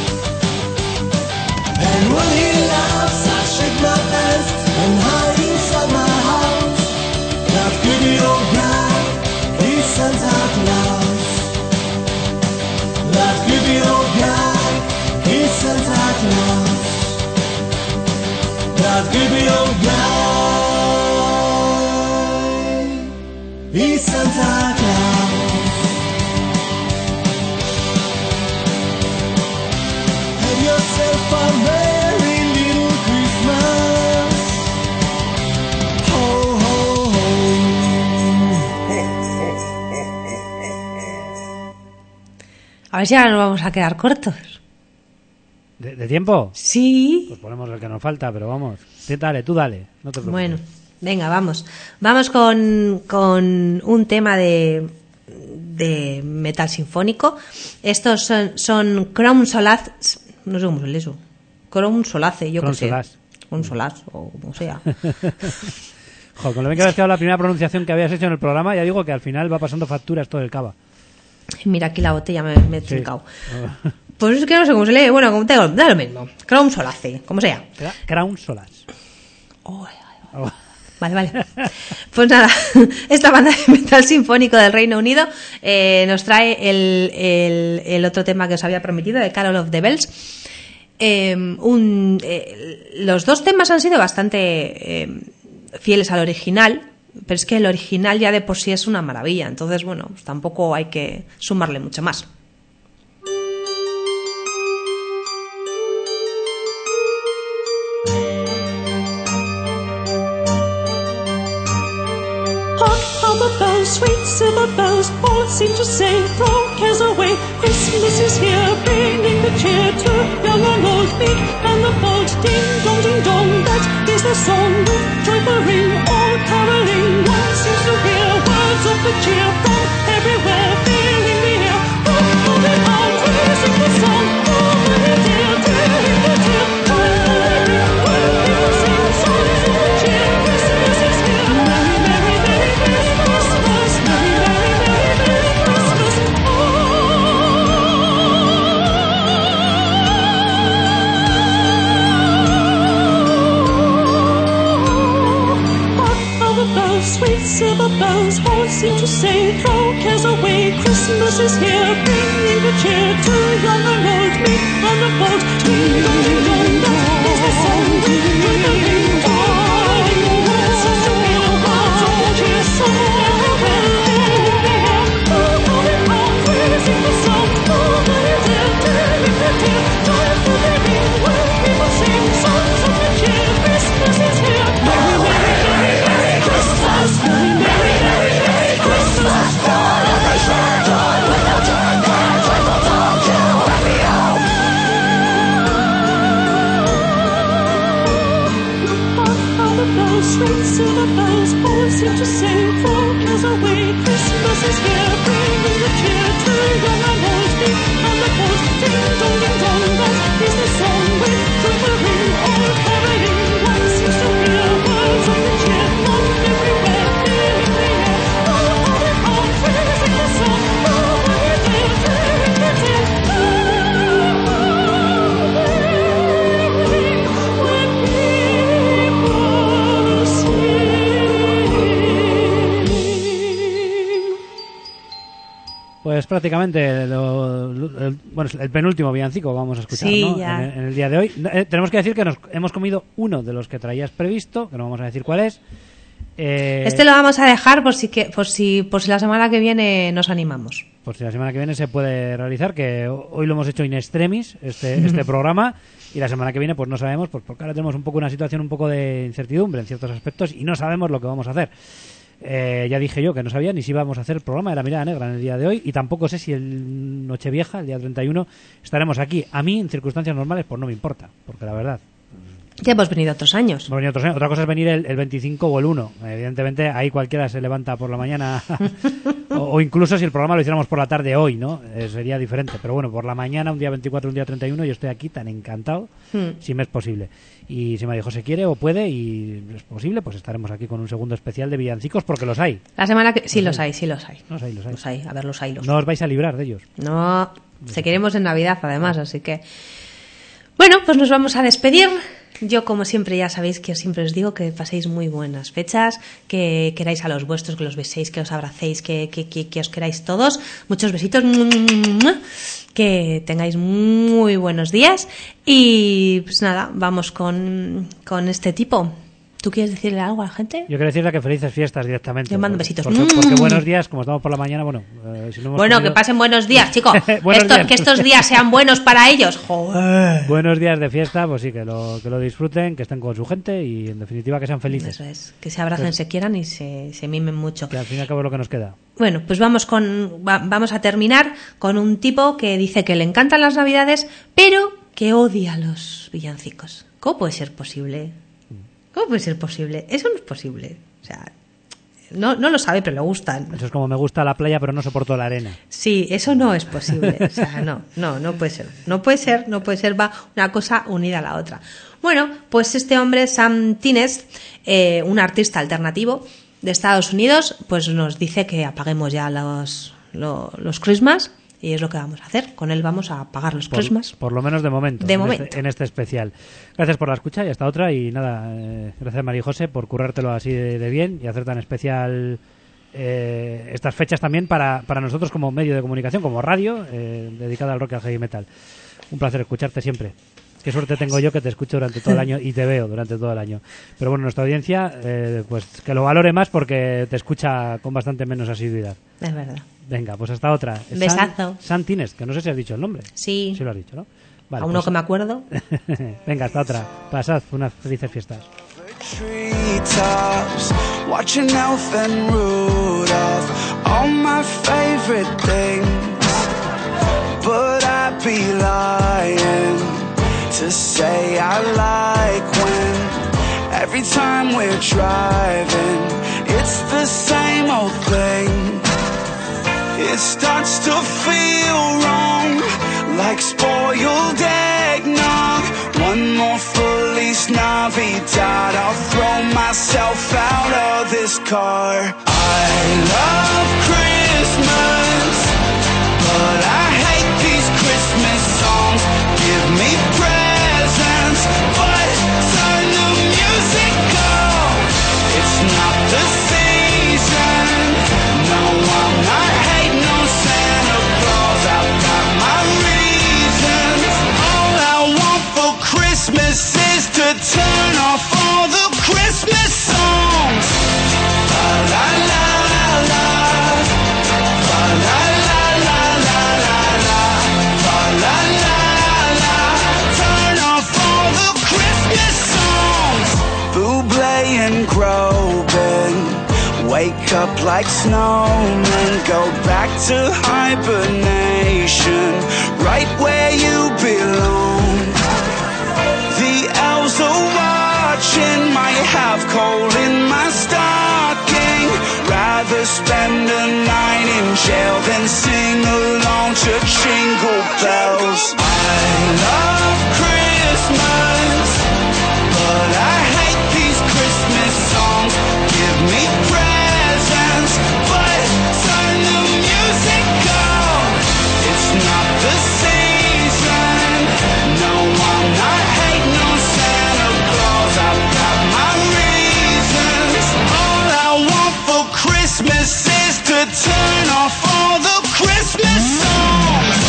And when he laughs, I shake my pants and hide inside my house. That creepy old guy is Santa Claus. That creepy old guy is Santa Claus. That creepy old guy is Santa Claus. Yourself a merry little Christmas. Ho, ho, ho. A ver si ahora nos vamos a quedar cortos. ¿De, de tiempo? Sí. Pues ponemos el que nos falta, pero vamos. Sí, dale, tú dale. No te preocupes. Bueno, venga, vamos. Vamos con, con un tema de, de metal sinfónico. Estos son, son Chrome Solace. No sé cómo se lee eso. Chrome Solace, yo Chrome qué sé. Solace. Chrome Solace, o como sea. Joder, con lo bien que habías quedado la primera pronunciación que habías hecho en el programa, ya digo que al final va pasando facturas todo el cava. Mira, aquí la botella me, me he trincado. Sí. Pues es que no sé cómo se lee. Bueno, como te digo, da lo mismo. Chrome Solace, como sea. Crown Solace. Oh, oh. Vale, vale. Pues nada, esta banda de metal sinfónico del Reino Unido eh, nos trae el, el, el otro tema que os había prometido, de Carol of the Bells. Eh, un, eh, los dos temas han sido bastante eh, fieles al original, pero es que el original ya de por sí es una maravilla, entonces bueno, pues tampoco hay que sumarle mucho más. Silver bells, sweet silver bells, all seem to say, throw cares away. Christmas is here, bringing the cheer to young and old, meek and the bold. Ding dong, ding dong, that is the song with joyful ring, all caroling. One seems to hear words of the cheer from everywhere, filling the air. Oh, all the arms raising the song, oh, my dear, drilling the tear. Joyfully ring, one people sing songs of the cheer. Christmas is here, merry, merry, merry Christmas. Merry, merry, merry, merry Christmas. Sweet silver bells all seem to say, throw cares away. Christmas is here, bringing the cheer to young and old, meek and the bold. Ding dong, ding dong, that is the song with joyful ring. Calling words of the real words of the cheer, sung everywhere, filling the air. Oh, all the arms raising the song, oh, my dear, drilling the tear. Joyfully ring, when people sing songs of the cheer. Christmas is here, merry, merry, merry, merry Christmas. Merry, merry, merry, merry Christmas. All of the share joy without turn back. Joyful song to every home. How the bells, sweet silver bells, all seem to say, throw cares away. Christmas is here, bringing the cheer to young and old, meek and the bold. Ding dong, ding dong, that is the song with joyful ring, all caroling. One seems to hear words of the cheer from everywhere, filling the air. Oh, all the arms raising the song, oh, my dear, drilling the tear. When people sing. Pues prácticamente lo- lo- el, bueno, el penúltimo villancico vamos a escuchar, Sí, ¿no? ya. En, el- en el día de hoy. Eh, tenemos que decir que nos hemos comido uno de los que traías previsto, que no vamos a decir cuál es. Eh, Este lo vamos a dejar por si, que, por si por si la semana que viene nos animamos. Por si la semana que viene se puede realizar, que hoy lo hemos hecho in extremis, este, este programa, y la semana que viene pues no sabemos, pues porque ahora tenemos un poco una situación un poco de incertidumbre en ciertos aspectos y no sabemos lo que vamos a hacer. Eh, ya dije yo que no sabía ni si íbamos a hacer el programa de la Mirada Negra en el día de hoy, y tampoco sé si el Nochevieja, el día treinta y uno, estaremos aquí. A mí, en circunstancias normales, pues no me importa, porque la verdad... Ya hemos venido otros años. hemos venido otros años. Otra cosa es venir el, el veinticinco o el uno. Evidentemente, ahí cualquiera se levanta por la mañana, o, o incluso si el programa lo hiciéramos por la tarde hoy, ¿no? Eh, sería diferente. Pero bueno, por la mañana, un día veinticuatro, un día treinta y uno, yo estoy aquí tan encantado, Hmm. si me es posible. Y si me dijo, se quiere o puede y es posible, pues estaremos aquí con un segundo especial de villancicos, porque los hay. La semana que sí los hay, sí los hay. Los hay, los hay. Los hay, a ver, los hay los. No os vais a librar de ellos. No, se queremos en Navidad además, así que... Bueno, pues nos vamos a despedir. Yo, como siempre, ya sabéis que siempre os digo que paséis muy buenas fechas, que queráis a los vuestros, que los beséis, que os abracéis, que, que, que, que os queráis todos. Muchos besitos, que tengáis muy buenos días. Y pues nada, vamos con, con este tipo. ¿Tú quieres decirle algo a la gente? Yo quiero decirle que felices fiestas directamente. Yo mando Por- besitos. Porque, porque Mm. buenos días, como estamos por la mañana, bueno... eh, si no hemos Bueno, comido- que pasen buenos días, chicos. Buenos Estos- días. que estos días sean buenos para ellos. Joder. Buenos días de fiesta, pues sí, que lo, que lo disfruten, que estén con su gente y en definitiva que sean felices. Eso es, que se abracen, Pues- se quieran y se, se mimen mucho. Que al fin y al cabo es lo que nos queda. Bueno, pues vamos con va- vamos a terminar con un tipo que dice que le encantan las Navidades, pero que odia los villancicos. ¿Cómo puede ser posible? ¿Cómo puede ser posible? Eso no es posible. O sea, no, no lo sabe, pero le gustan. Eso es como me gusta la playa, pero no soporto la arena. Sí, eso no es posible. O sea, no, no, no puede ser. No puede ser, no puede ser. Va una cosa unida a la otra. Bueno, pues este hombre, Sam Tines, eh, un artista alternativo de Estados Unidos, pues nos dice que apaguemos ya los, lo- los Christmas Y es lo que vamos a hacer. Con él vamos a pagar los Por, Christmas. por lo menos de momento. De en momento. Este, en este especial. Gracias por la escucha y hasta otra. Y nada, eh, gracias María José por currártelo así de, de bien y hacer tan especial eh, estas fechas también para, para nosotros como medio de comunicación, como radio, eh, dedicada al rock y al heavy metal. Un placer escucharte siempre. Qué suerte tengo yo que te escucho durante todo el año y te veo durante todo el año. Pero bueno, nuestra audiencia, eh, pues que lo valore más porque te escucha con bastante menos asiduidad. Es verdad. Venga, pues hasta otra. Besazo. San, San Tines, que no sé si has dicho el nombre. Sí. Sí lo has dicho, ¿no? Vale, A uno pues- que me acuerdo. Venga, hasta otra. Pasad unas felices fiestas. Treetops, watching Elf and Rudolph, all my favorite things. But I'd be lying to say I like when every time we're driving, it's the same old thing. It starts to feel wrong, like spoiled eggnog. One more Feliz Navidad, I'll throw myself out of this car. I love Christmas, but I hate these Christmas songs. Give me presents, but turn the music off. It's not the season. No, I'm not hating on Santa Claus. I've got my reasons. All I want for Christmas is to turn off all the Christmas songs. La la la la la. La la la la la la la. La la la la. Turn off all the Christmas songs. Buble and Groban, wake up like snowmen, go back to hibernation, right where you belong. The elves are watching, might have coal in my stocking. Rather spend a night in jail than sing along to Jingle Bells. I love Christmas, but I hate these Christmas songs. Give me presents, but turn the music off. It's not the season. No, I'm not hating on Santa Claus. I've got my reasons. All I want for Christmas is to turn off all the Christmas songs.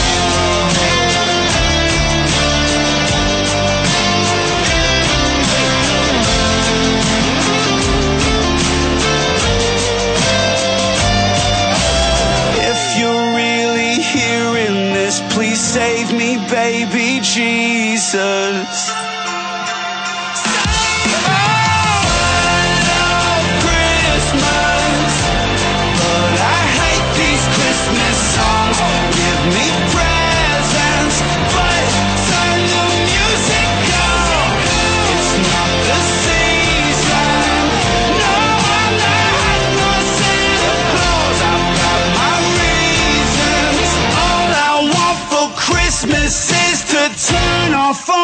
If you're really hearing this, please save me, baby Jesus. Christmas is to turn off